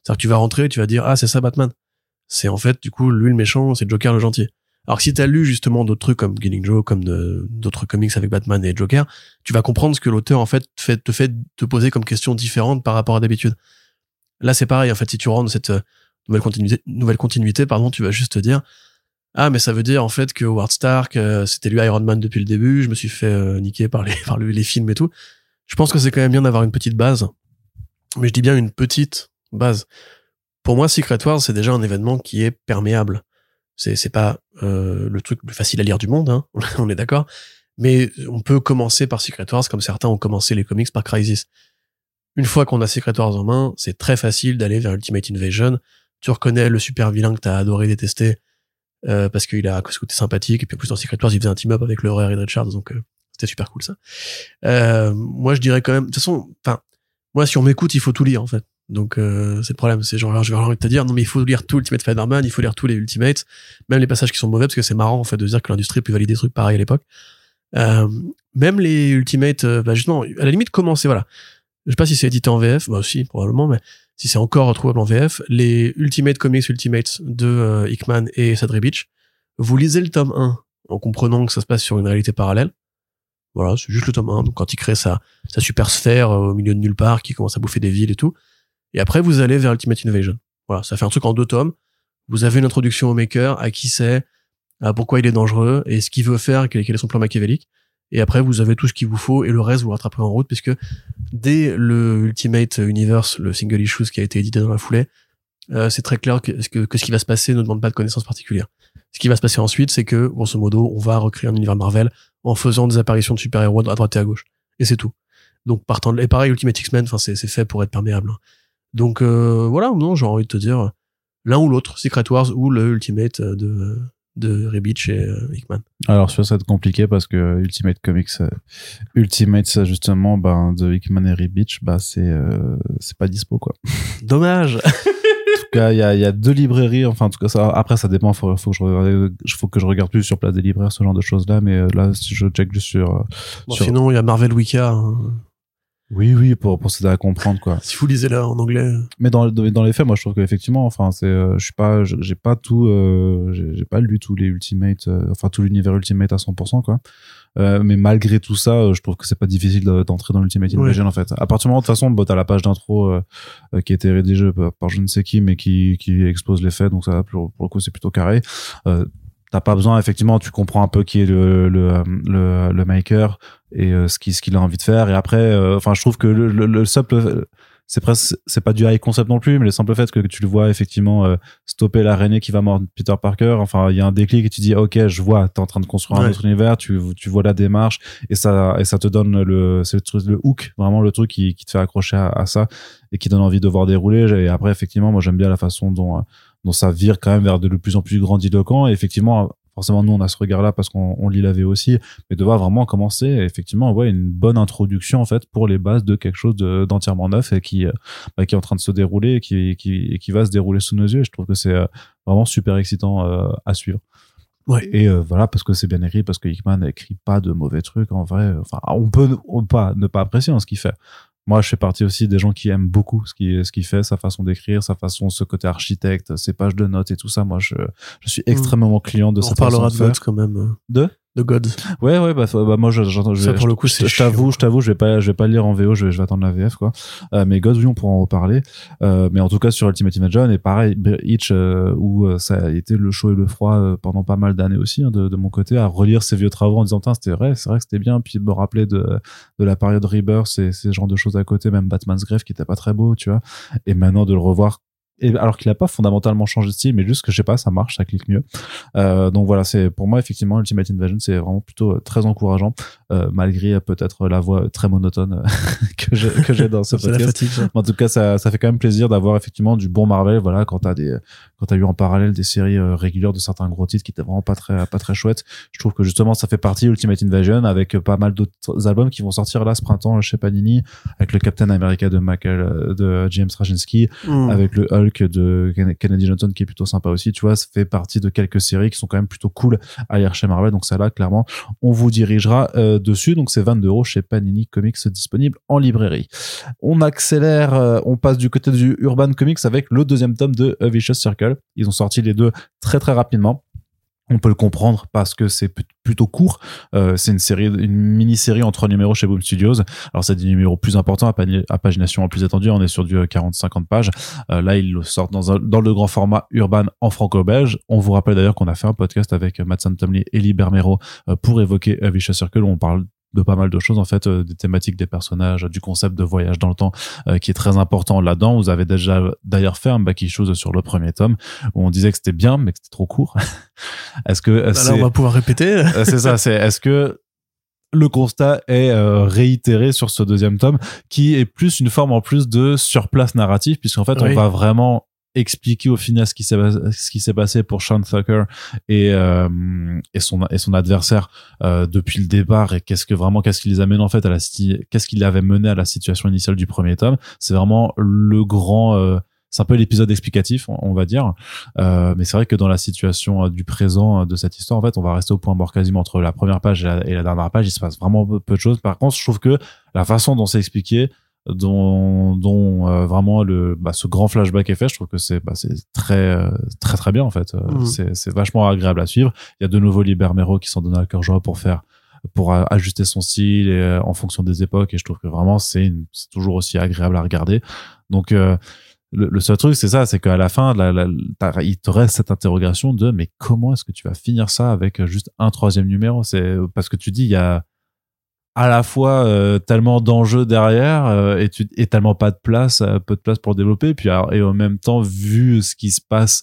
C'est-à-dire que tu vas rentrer, tu vas dire, ah, c'est ça Batman. C'est en fait, du coup, lui le méchant, c'est Joker le gentil. Alors que si t'as lu justement d'autres trucs comme Killing Joke, comme d'autres comics avec Batman et Joker, tu vas comprendre ce que l'auteur en fait te fait te poser comme question différente par rapport à d'habitude. Là, c'est pareil. En fait, si tu rentres dans cette nouvelle continuité, pardon, tu vas juste te dire, ah, mais ça veut dire en fait que Howard Stark, c'était lui Iron Man depuis le début. Je me suis fait niquer par les films et tout. Je pense que c'est quand même bien d'avoir une petite base, mais je dis bien une petite base. Pour moi, Secret Wars, c'est déjà un événement qui est perméable. C'est pas le truc le plus facile à lire du monde, hein, on est d'accord. Mais on peut commencer par Secret Wars comme certains ont commencé les comics par Crisis. Une fois qu'on a Secret Wars en main, c'est très facile d'aller vers Ultimate Invasion. Tu reconnais le super vilain que t'as adoré détester parce qu'il a ce côté sympathique. Et puis en plus dans Secret Wars, il faisait un team-up avec le Reed Richards, donc c'était super cool ça. Moi, je dirais quand même, de toute façon, enfin, moi si on m'écoute, il faut tout lire en fait. Donc c'est le problème, c'est genre je vais avoir envie de te dire non mais il faut lire tout Ultimate Spider-Man, il faut lire tous les Ultimates, même les passages qui sont mauvais parce que c'est marrant en fait de dire que l'industrie peut valider des trucs pareils à l'époque. Même les Ultimates, bah justement, à la limite commencer voilà. Je sais pas si c'est édité en VF, bah aussi probablement, mais si c'est encore retrouvable en VF, les Ultimate Comics Ultimates de Hickman et Sadri Beach, vous lisez le tome 1 en comprenant que ça se passe sur une réalité parallèle. Voilà, c'est juste le tome 1, donc quand il crée sa super sphère au milieu de nulle part, qui commence à bouffer des villes et tout. Et après, vous allez vers Ultimate Invasion. Voilà, ça fait un truc en 2 tomes. Vous avez une introduction au maker, à qui c'est, à pourquoi il est dangereux, et ce qu'il veut faire, quel est son plan machiavélique. Et après, vous avez tout ce qu'il vous faut, et le reste, vous le rattrapez en route, puisque dès le Ultimate Universe, le single issue qui a été édité dans la foulée, c'est très clair que ce qui va se passer ne demande pas de connaissances particulières. Ce qui va se passer ensuite, c'est que, grosso modo, on va recréer un univers Marvel en faisant des apparitions de super-héros à droite et à gauche. Et c'est tout. Donc, partant de... Et pareil, Ultimate X-Men, enfin, c'est fait pour être perméable. Donc voilà, non, j'ai envie de te dire l'un ou l'autre, Secret Wars ou le Ultimate de Rebic et Hickman. Alors ça va être compliqué parce que Ultimate Comics, Ultimate justement, ben de Hickman et Rebic, bah c'est pas dispo quoi. Dommage. En tout cas, il y a 2 librairies, enfin en tout cas ça. Après ça dépend, faut que je regarde plus sur place des libraires ce genre de choses là, mais là si je check juste sur. Sinon il y a Marvel Wicca. Hein. Oui, pour s'aider à comprendre quoi. Si vous lisez là en anglais. Mais dans les faits, moi je trouve qu'effectivement, enfin c'est, j'ai pas lu tous les Ultimate, enfin tout l'univers Ultimate à 100% quoi. Mais malgré tout ça, je trouve que c'est pas difficile d'entrer dans l'Ultimate Invasion en fait. À partir du moment de toute façon, t'as la page d'intro qui a été rédigée par je ne sais qui, mais qui expose les faits, donc ça pour le coup c'est plutôt carré. T'as pas besoin, effectivement, tu comprends un peu qui est le maker et ce qu'il a envie de faire. Et après, enfin, je trouve que le simple, c'est pas du high concept non plus, mais le simple fait que tu le vois effectivement stopper l'araignée qui va mordre Peter Parker. Enfin, il y a un déclic et tu dis, ok, je vois, t'es en train de construire un autre univers, tu vois la démarche et ça te donne le hook, vraiment le truc qui te fait accrocher à ça et qui donne envie de voir dérouler. Et après, effectivement, moi j'aime bien la façon dont ça vire quand même vers de plus en plus grandiloquent. Et effectivement, forcément, nous, on a ce regard-là parce qu'on lit la VO aussi, mais de voir vraiment commencer, effectivement, ouais, une bonne introduction, en fait, pour les bases de quelque chose d'entièrement neuf et qui est en train de se dérouler et qui va se dérouler sous nos yeux. Et je trouve que c'est vraiment super excitant à suivre. Ouais. Et voilà, parce que c'est bien écrit, parce que Hickman n'écrit pas de mauvais trucs, en vrai. Enfin, on peut ne pas apprécier ce qu'il fait. Moi, je fais partie aussi des gens qui aiment beaucoup ce qu'il fait, sa façon d'écrire, ce côté architecte, ses pages de notes et tout ça. Moi, je suis extrêmement client de cette façon de faire. On parlera de Gods quand même. De Gods. Ouais, bah moi, ça pour le coup, c'est je t'avoue, je vais pas le lire en VO, je vais attendre la VF, quoi. Mais Gods, oui, on pourra en reparler. Mais en tout cas, sur Ultimate Invasion, et pareil, Hitch, où ça a été le chaud et le froid pendant pas mal d'années aussi, hein, de mon côté, à relire ces vieux travaux en disant, c'est vrai que c'était bien, puis me rappeler de la période Rebirth et ces genres de choses à côté, même Batman's Grave qui était pas très beau, tu vois. Et maintenant, de le revoir, et alors qu'il a pas fondamentalement changé de style, mais juste que je sais pas, ça marche, ça clique mieux. Donc voilà, c'est pour moi effectivement Ultimate Invasion, c'est vraiment plutôt très encourageant, malgré peut-être la voix très monotone que j'ai dans ce podcast. La fatigue, ça. En tout cas, ça fait quand même plaisir d'avoir effectivement du bon Marvel. Voilà, quand t'as eu en parallèle des séries régulières de certains gros titres qui étaient vraiment pas très chouettes. Je trouve que justement ça fait partie Ultimate Invasion avec pas mal d'autres albums qui vont sortir là ce printemps chez Panini, avec le Captain America de James Straczynski, avec le Hulk She-Hulk de Kennedy Johnson qui est plutôt sympa aussi, tu vois, ça fait partie de quelques séries qui sont quand même plutôt cool à lire chez Marvel, donc ça là clairement on vous dirigera dessus. Donc c'est 22€ chez Panini Comics, disponible en librairie. On accélère, on passe du côté du Urban Comics avec le deuxième tome de A Vicious Circle. Ils ont sorti les deux très très rapidement. On peut le comprendre parce que c'est plutôt court. C'est une mini-série en 3 numéros chez Boom Studios. Alors c'est des numéros plus importants à pagination plus étendue. On est sur du 40-50 pages. Là, ils le sortent dans le grand format Urban en franco-belge. On vous rappelle d'ailleurs qu'on a fait un podcast avec Matt Santomley et Lee Bermero pour évoquer A Vicious Circle où on parle de pas mal de choses en fait, des thématiques des personnages, du concept de voyage dans le temps qui est très important là-dedans. Vous avez déjà d'ailleurs fait un back issues sur le premier tome où on disait que c'était bien mais que c'était trop court. Est-ce que là on va pouvoir répéter. C'est ça, est-ce que le constat est réitéré sur ce deuxième tome qui est plus une forme en plus de surplace narrative puisqu'en fait on va vraiment expliquer au final ce qui s'est passé pour Sean Tucker et son adversaire depuis le départ et qu'est-ce qui les amène en fait qu'est-ce qui l'avait mené à la situation initiale du premier tome. C'est vraiment le grand c'est un peu l'épisode explicatif, on va dire. Mais c'est vrai que dans la situation du présent de cette histoire, en fait, on va rester au point mort quasiment entre la première page et la dernière page. Il se passe vraiment peu de choses. Par contre, je trouve que la façon dont c'est expliqué, dont vraiment ce grand flashback est fait, je trouve que c'est très très très bien en fait. C'est vachement agréable à suivre. Il y a de nouveau Lee Bermero qui s'en donne à cœur joie pour ajuster son style et en fonction des époques, et je trouve que vraiment c'est toujours aussi agréable à regarder. Donc le seul truc c'est ça, c'est qu'à la fin il te reste cette interrogation de mais comment est-ce que tu vas finir ça avec juste un troisième numéro. C'est parce que tu dis il y a à la fois tellement d'enjeux derrière et tellement peu de place pour développer, puis et en même temps vu ce qui se passe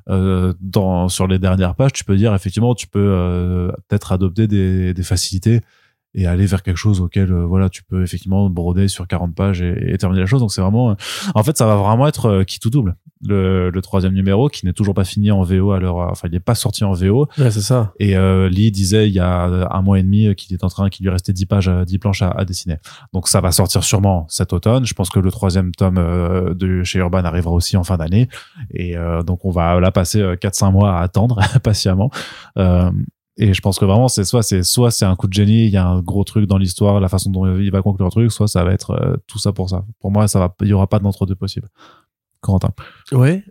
sur les dernières pages, tu peux dire effectivement tu peux peut-être adopter des facilités et aller vers quelque chose auquel tu peux effectivement broder sur 40 pages et terminer la chose. Donc c'est vraiment en fait ça va vraiment être qui tout double le troisième numéro qui n'est toujours pas fini en VO il n'est pas sorti en VO. Ouais, c'est ça. Et Lee disait il y a un mois et demi qu'il lui restait 10 planches à dessiner. Donc ça va sortir sûrement cet automne. Je pense que le troisième tome de chez Urban arrivera aussi en fin d'année, et donc on va là passer 4-5 mois à attendre patiemment. Et je pense que vraiment soit c'est un coup de génie, il y a un gros truc dans l'histoire, la façon dont il va conclure le truc, soit ça va être tout ça pour ça. Pour moi, il y aura pas d'entre-deux possible. Corentin. Ouais.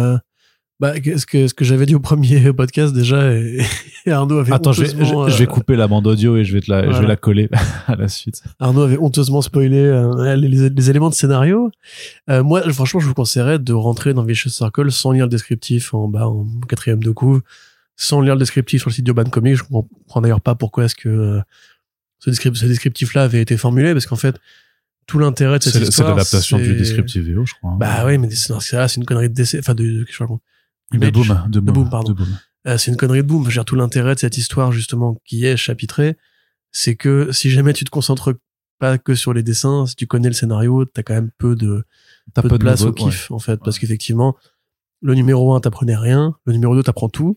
Ce que j'avais dit au premier podcast déjà, et Arnaud avait honteusement... je vais couper la bande audio et je vais la coller à la suite. Arnaud avait honteusement spoilé les éléments de scénario. Moi, franchement, je vous conseillerais de rentrer dans Vicious Circle sans lire le descriptif en bas, en quatrième de couve, sans lire le descriptif sur le site d'Urban Comics. Je comprends d'ailleurs pas pourquoi est-ce que ce descriptif-là avait été formulé, parce qu'en fait, tout l'intérêt de cette histoire... C'est l'adaptation du descriptif VO, je crois. Bah oui, mais c'est une connerie de décès, enfin de Boom, pardon. C'est une connerie de Boom. Tout l'intérêt de cette histoire, justement, qui est chapitrée, c'est que si jamais tu te concentres pas que sur les dessins, si tu connais le scénario, t'as quand même peu de place au kiff, en fait, parce qu'effectivement, le numéro 1 t'apprenait rien, le numéro 2 t'apprend tout.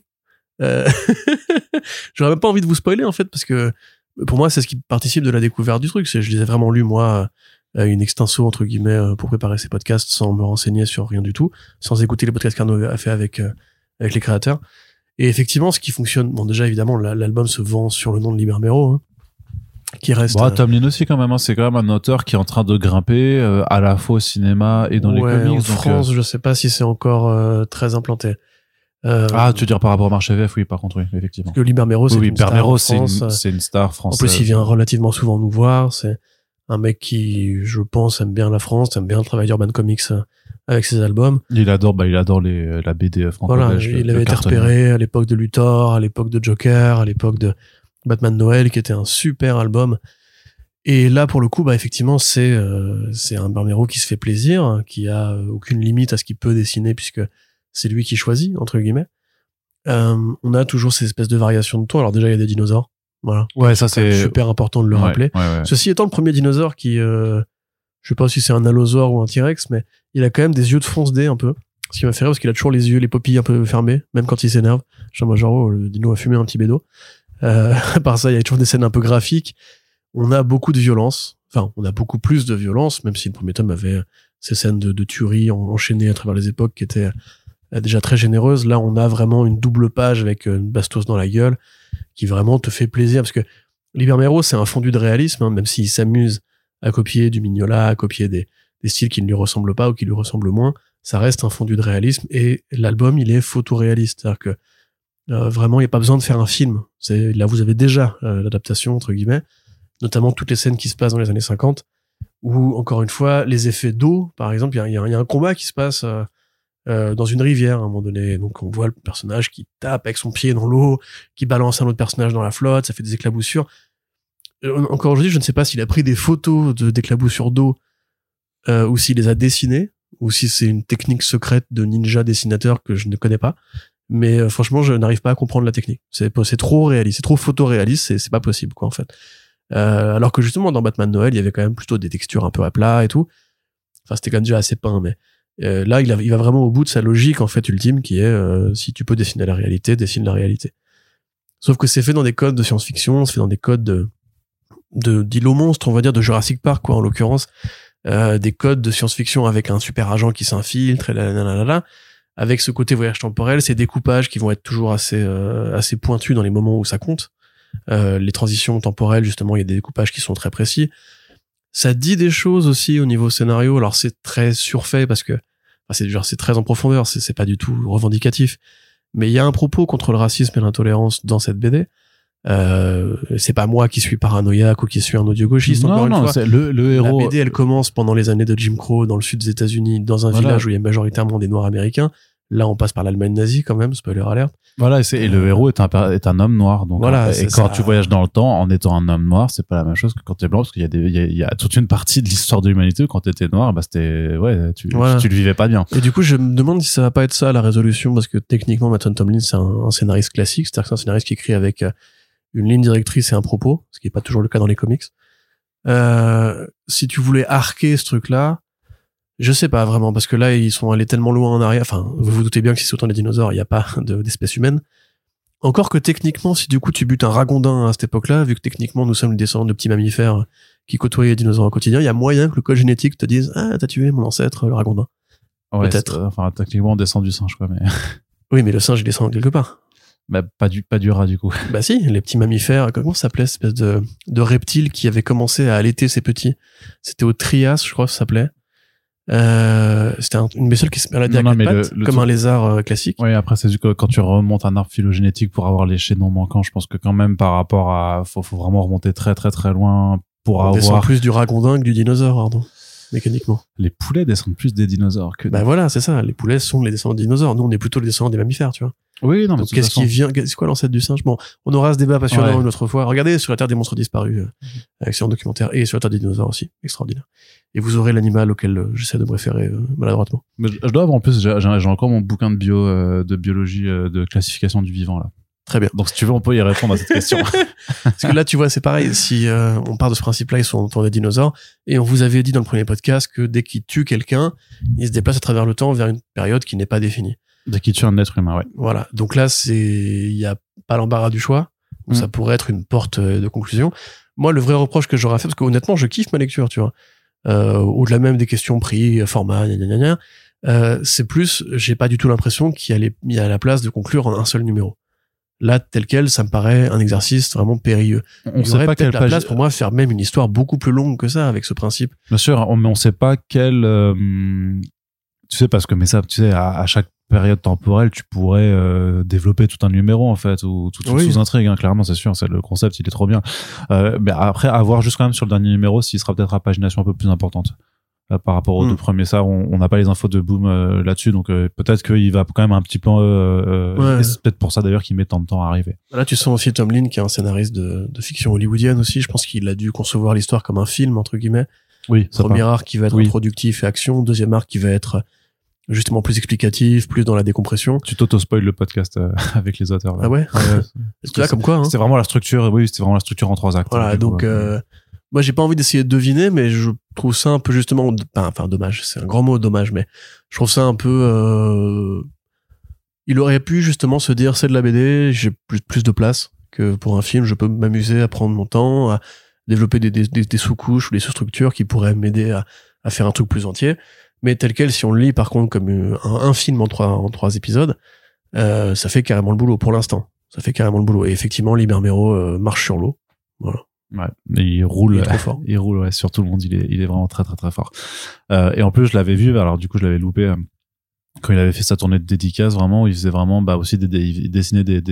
J'aurais même pas envie de vous spoiler, en fait, parce que pour moi, c'est ce qui participe de la découverte du truc. Je les ai vraiment lus, moi, une extenso, entre guillemets, pour préparer ces podcasts, sans me renseigner sur rien du tout, sans écouter les podcasts qu'Arnaud a fait avec les créateurs. Et effectivement, ce qui fonctionne, bon, déjà, évidemment, l'album se vend sur le nom de Lee Bermero, hein, qui reste... Tomlin aussi, quand même, hein, c'est quand même un auteur qui est en train de grimper, à la fois au cinéma et dans les comics. En France, je sais pas si c'est encore très implanté. Tu veux dire par rapport au marché VF, oui, par contre, oui, effectivement. Parce que Lee Bermero, c'est une star en France. C'est une star française. En plus, il vient relativement souvent nous voir. C'est un mec qui, je pense, aime bien la France, aime bien le travail d'Urban Comics avec ses albums. Il adore la BD franco-belge. Voilà, il avait été repéré à l'époque de Luthor, à l'époque de Joker, à l'époque de Batman Noël, qui était un super album. Et là, pour le coup, effectivement, c'est un Bermero qui se fait plaisir, hein, qui a aucune limite à ce qu'il peut dessiner, puisque c'est lui qui choisit, entre guillemets. On a toujours ces espèces de variations de ton. Alors déjà, il y a des dinosaures. Voilà. Ouais, ça c'est super important de le rappeler. Ouais. Ceci étant le premier dinosaure qui, je sais pas si c'est un allosaure ou un T-Rex, mais il a quand même des yeux de fonce dés un peu. Ce qui m'a fait rire parce qu'il a toujours les yeux, les paupiilles un peu fermées, même quand il s'énerve. Le dino a fumé un petit bédo. À part ça, il y a toujours des scènes un peu graphiques. On a beaucoup de violence. Enfin, on a beaucoup plus de violence, même si le premier tome avait ces scènes de tuerie enchaînées à travers les époques qui étaient déjà très généreuses. Là, on a vraiment une double page avec une bastos dans la gueule qui vraiment te fait plaisir, parce que Liber Mero, c'est un fondu de réalisme, hein, même s'il s'amuse à copier du Mignola, à copier des styles qui ne lui ressemblent pas ou qui lui ressemblent moins, ça reste un fondu de réalisme, et l'album, il est photoréaliste. C'est-à-dire que vraiment, il n'y a pas besoin de faire un film. Là, vous avez déjà l'adaptation, entre guillemets, notamment toutes les scènes qui se passent dans les années 50, où, encore une fois, les effets d'eau, par exemple, il y a un combat qui se passe dans une rivière à un moment donné. Donc, on voit le personnage qui tape avec son pied dans l'eau, qui balance un autre personnage dans la flotte, ça fait des éclaboussures. Encore aujourd'hui, je ne sais pas s'il a pris des photos d'éclaboussures d'eau ou s'il les a dessinées, ou si c'est une technique secrète de ninja dessinateur que je ne connais pas. Mais franchement, je n'arrive pas à comprendre la technique. C'est trop réaliste, c'est trop photoréaliste, c'est pas possible, quoi, en fait. Alors que justement, dans Batman Noël, il y avait quand même plutôt des textures un peu à plat et tout. Enfin, c'était quand même déjà assez peint, mais là, il va vraiment au bout de sa logique, en fait, ultime, qui est si tu peux dessiner la réalité, dessine la réalité. Sauf que c'est fait dans des codes de science-fiction, c'est fait dans des codes d'île aux monstres, on va dire, de Jurassic Park, quoi, en l'occurrence. Des codes de science-fiction avec un super agent qui s'infiltre, et là, avec ce côté voyage temporel, ces découpages qui vont être toujours assez pointus dans les moments où ça compte. Les transitions temporelles, justement, il y a des découpages qui sont très précis. Ça dit des choses aussi au niveau scénario. Alors c'est très surfait parce que c'est très en profondeur, c'est pas du tout revendicatif. Mais il y a un propos contre le racisme et l'intolérance dans cette BD. C'est pas moi qui suis paranoïaque ou qui suis un audio-gauchiste. Encore une fois, c'est le héros. La BD, elle commence pendant les années de Jim Crow dans le sud des États-Unis, dans un village où il y a majoritairement des Noirs américains. Là, on passe par l'Allemagne nazie quand même, spoiler alert. Voilà, et le héros est un homme noir. Donc, voilà, et quand tu voyages dans le temps en étant un homme noir, c'est pas la même chose que quand t'es blanc, parce qu'il y a toute une partie de l'histoire de l'humanité où quand t'étais noir, bah tu le vivais pas bien. Et du coup, je me demande si ça va pas être ça la résolution, parce que techniquement, Matt Tomlin, c'est un scénariste classique, c'est-à-dire que c'est un scénariste qui écrit avec une ligne directrice et un propos, ce qui est pas toujours le cas dans les comics. Si tu voulais arquer ce truc-là, je sais pas vraiment, parce que là, ils sont allés tellement loin en arrière. Enfin, vous vous doutez bien que si c'est autant des dinosaures, il n'y a pas d'espèce humaine. Encore que techniquement, si du coup tu butes un ragondin à cette époque-là, vu que techniquement nous sommes les descendants de petits mammifères qui côtoyaient les dinosaures au quotidien, il y a moyen que le code génétique te dise « Ah, t'as tué mon ancêtre, le ragondin. » Ouais, peut-être. Enfin, techniquement, on descend du singe, quoi, mais... Oui, mais le singe, il descend quelque part. Bah, pas du rat, du coup. Bah si, les petits mammifères, comment ça s'appelait, cette espèce de reptile qui avait commencé à allaiter ses petits. C'était au Trias, je crois que ça s'appelait. C'était une bestiole qui se baladait à quatre pattes, comme un lézard classique. Oui, après c'est quand tu remontes un arbre phylogénétique pour avoir les chaînons manquants, je pense que quand même par rapport à faut vraiment remonter très très très loin pour avoir. On descend plus du ragondin que du dinosaure, pardon, mécaniquement. Les poulets descendent plus des dinosaures que. Bah voilà, c'est ça. Les poulets sont les descendants des dinosaures. Nous, on est plutôt les descendants des mammifères, tu vois. Oui, non, mais qu'est-ce qui vient, c'est quoi l'ancêtre du singe? Bon, on aura ce débat passionnant une autre fois. Regardez sur la Terre des monstres disparus, avec ce documentaire, et sur la Terre des dinosaures aussi. Extraordinaire. Et vous aurez l'animal auquel j'essaie de me référer maladroitement. Mais je dois avoir, en plus, j'ai encore mon bouquin de biologie, de classification du vivant, là. Très bien. Donc, si tu veux, on peut y répondre à cette question. Parce que là, tu vois, c'est pareil. Si on part de ce principe-là, ils sont autour des dinosaures. Et on vous avait dit dans le premier podcast que dès qu'ils tuent quelqu'un, ils se déplacent à travers le temps vers une période qui n'est pas définie. Dès qu'ils tuent un être humain, ouais. Voilà. Donc là, il y a pas l'embarras du choix. Donc ça pourrait être une porte de conclusion. Moi, le vrai reproche que j'aurais fait, parce que honnêtement, je kiffe ma lecture, tu vois. Au-delà même des questions prix, format, c'est plus, j'ai pas du tout l'impression qu'il y a la place de conclure en un seul numéro. Là, tel quel, ça me paraît un exercice vraiment périlleux. On sait pas quelle la place pour moi faire même une histoire beaucoup plus longue que ça avec ce principe. Bien sûr, mais on sait pas quelle. Tu sais, parce que mais ça, tu sais, à chaque période temporelle, tu pourrais développer tout un numéro en fait ou toute sous-intrigue. Hein, clairement, c'est sûr, c'est le concept, il est trop bien. Mais après, à voir juste quand même sur le dernier numéro, s'il sera peut-être à pagination un peu plus importante. Par rapport aux deux premiers, ça on n'a pas les infos de Boom là-dessus, donc peut-être qu'il va quand même un petit peu et c'est peut-être pour ça d'ailleurs qu'il met tant de temps à arriver. Là tu sens aussi Tomlin qui est un scénariste de fiction hollywoodienne aussi, je pense qu'il a dû concevoir l'histoire comme un film entre guillemets. Oui, premier arc qui va être introductif et action, deuxième arc qui va être justement plus explicatif, plus dans la décompression. Tu t'auto-spoil le podcast avec les auteurs là. Ah ouais, c'est là comme quoi hein. C'est vraiment la structure, c'était vraiment la structure en 3 actes. Voilà, donc moi j'ai pas envie d'essayer de deviner, mais je trouve ça un peu justement enfin dommage, c'est un grand mot, dommage, mais je trouve ça un peu il aurait pu justement se dire c'est de la BD, j'ai plus de place que pour un film, je peux m'amuser à prendre mon temps, développer des sous-couches ou des sous-structures qui pourraient m'aider à faire un truc plus entier. Mais tel quel, si on le lit par contre comme un film en trois épisodes, ça fait carrément le boulot pour l'instant. Ça fait carrément le boulot. Et effectivement, Libermero marche sur l'eau. Voilà. Ouais, et il roule. Il est trop fort. Il roule, ouais, sur tout le monde. Il est vraiment très, très, très fort. Et en plus, je l'avais vu, alors du coup, je l'avais loupé quand il avait fait sa tournée de dédicace, vraiment, où il faisait vraiment, aussi il dessinait des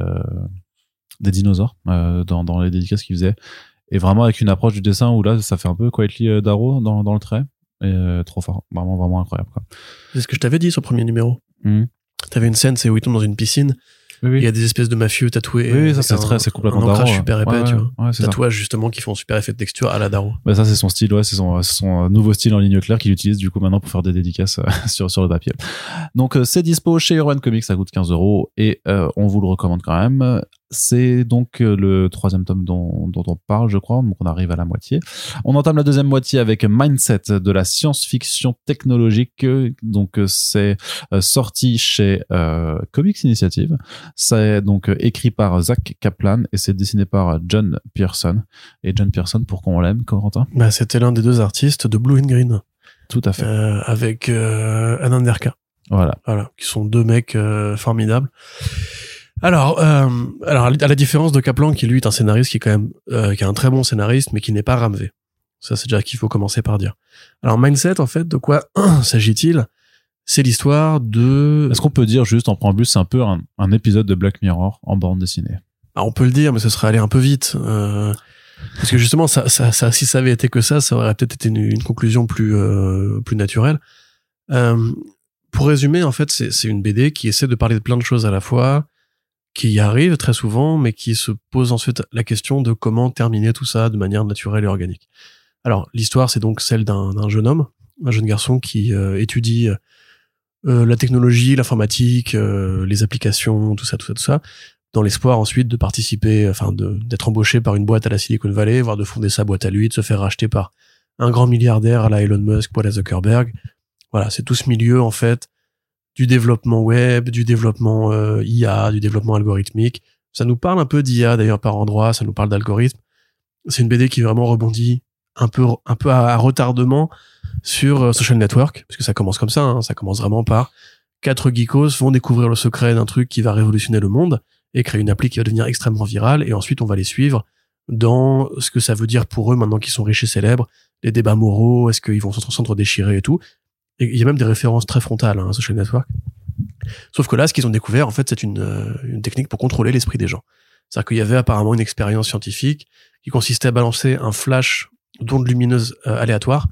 dinosaures, dans les dédicaces qu'il faisait. Et vraiment avec une approche du dessin où là, ça fait un peu Quietly Darrow dans le trait. Et trop fort. Vraiment, vraiment incroyable, quoi. C'est ce que je t'avais dit sur le premier numéro. T'avais une scène, c'est où il tombe dans une piscine. Oui. Il y a des espèces de mafieux tatoués. Oui, ça c'est complètement un ancrage Darrow. super épais, tu vois. Ouais, c'est tatouages justement qui font super effet de texture à la Darrow. Bah ça c'est son style, ouais, c'est son nouveau style en ligne claire qu'il utilise du coup maintenant pour faire des dédicaces sur le papier. Donc c'est dispo chez Urban Comics, ça coûte 15€ et on vous le recommande quand même. C'est donc le 3e tome dont on parle, je crois, donc on arrive à la moitié. On entame la 2e moitié avec Mindset, de la science-fiction technologique. Donc c'est sorti chez Comics Initiative. C'est donc écrit par Zach Kaplan et c'est dessiné par John Pearson. Et John Pearson, pourquoi on l'aime, Corentin ? Bah, c'était l'un des 2 artistes de Blue and Green. Tout à fait. Avec Anand Derka. Voilà, qui sont 2 mecs formidables. Alors, à la différence de Kaplan, qui lui est un scénariste qui est quand même, qui est un très bon scénariste, mais qui n'est pas Ramvé. Ça, c'est déjà qu'il faut commencer par dire. Alors, Mindset, en fait, de quoi s'agit-il ? C'est l'histoire de... Est-ce qu'on peut dire juste en préambule, c'est un peu un épisode de Black Mirror en bande dessinée ? Ah, on peut le dire, mais ce serait aller un peu vite. Parce que justement, ça, si ça avait été que ça aurait peut-être été une conclusion plus naturelle. Pour résumer, en fait, c'est une BD qui essaie de parler de plein de choses à la fois, qui y arrive très souvent, mais qui se pose ensuite la question de comment terminer tout ça de manière naturelle et organique. Alors, l'histoire, c'est donc celle d'un jeune homme, un jeune garçon qui étudie la technologie, l'informatique, les applications, tout ça, dans l'espoir ensuite de participer, d'être embauché par une boîte à la Silicon Valley, voire de fonder sa boîte à lui, de se faire racheter par un grand milliardaire à la Elon Musk ou à la Zuckerberg. Voilà, c'est tout ce milieu, en fait, du développement web, du développement IA, du développement algorithmique. Ça nous parle un peu d'IA d'ailleurs par endroits, ça nous parle d'algorithme. C'est une BD qui vraiment rebondit un peu à retardement sur Social Network, parce que ça commence comme ça, hein, ça commence vraiment par 4 geekos vont découvrir le secret d'un truc qui va révolutionner le monde et créer une appli qui va devenir extrêmement virale, et ensuite on va les suivre dans ce que ça veut dire pour eux maintenant qu'ils sont riches et célèbres, les débats moraux, est-ce qu'ils vont s'entre-déchirer et tout. Et il y a même des références très frontales à Social Network. Sauf que là, ce qu'ils ont découvert, en fait, c'est une technique pour contrôler l'esprit des gens. C'est-à-dire qu'il y avait apparemment une expérience scientifique qui consistait à balancer un flash d'ondes lumineuses aléatoires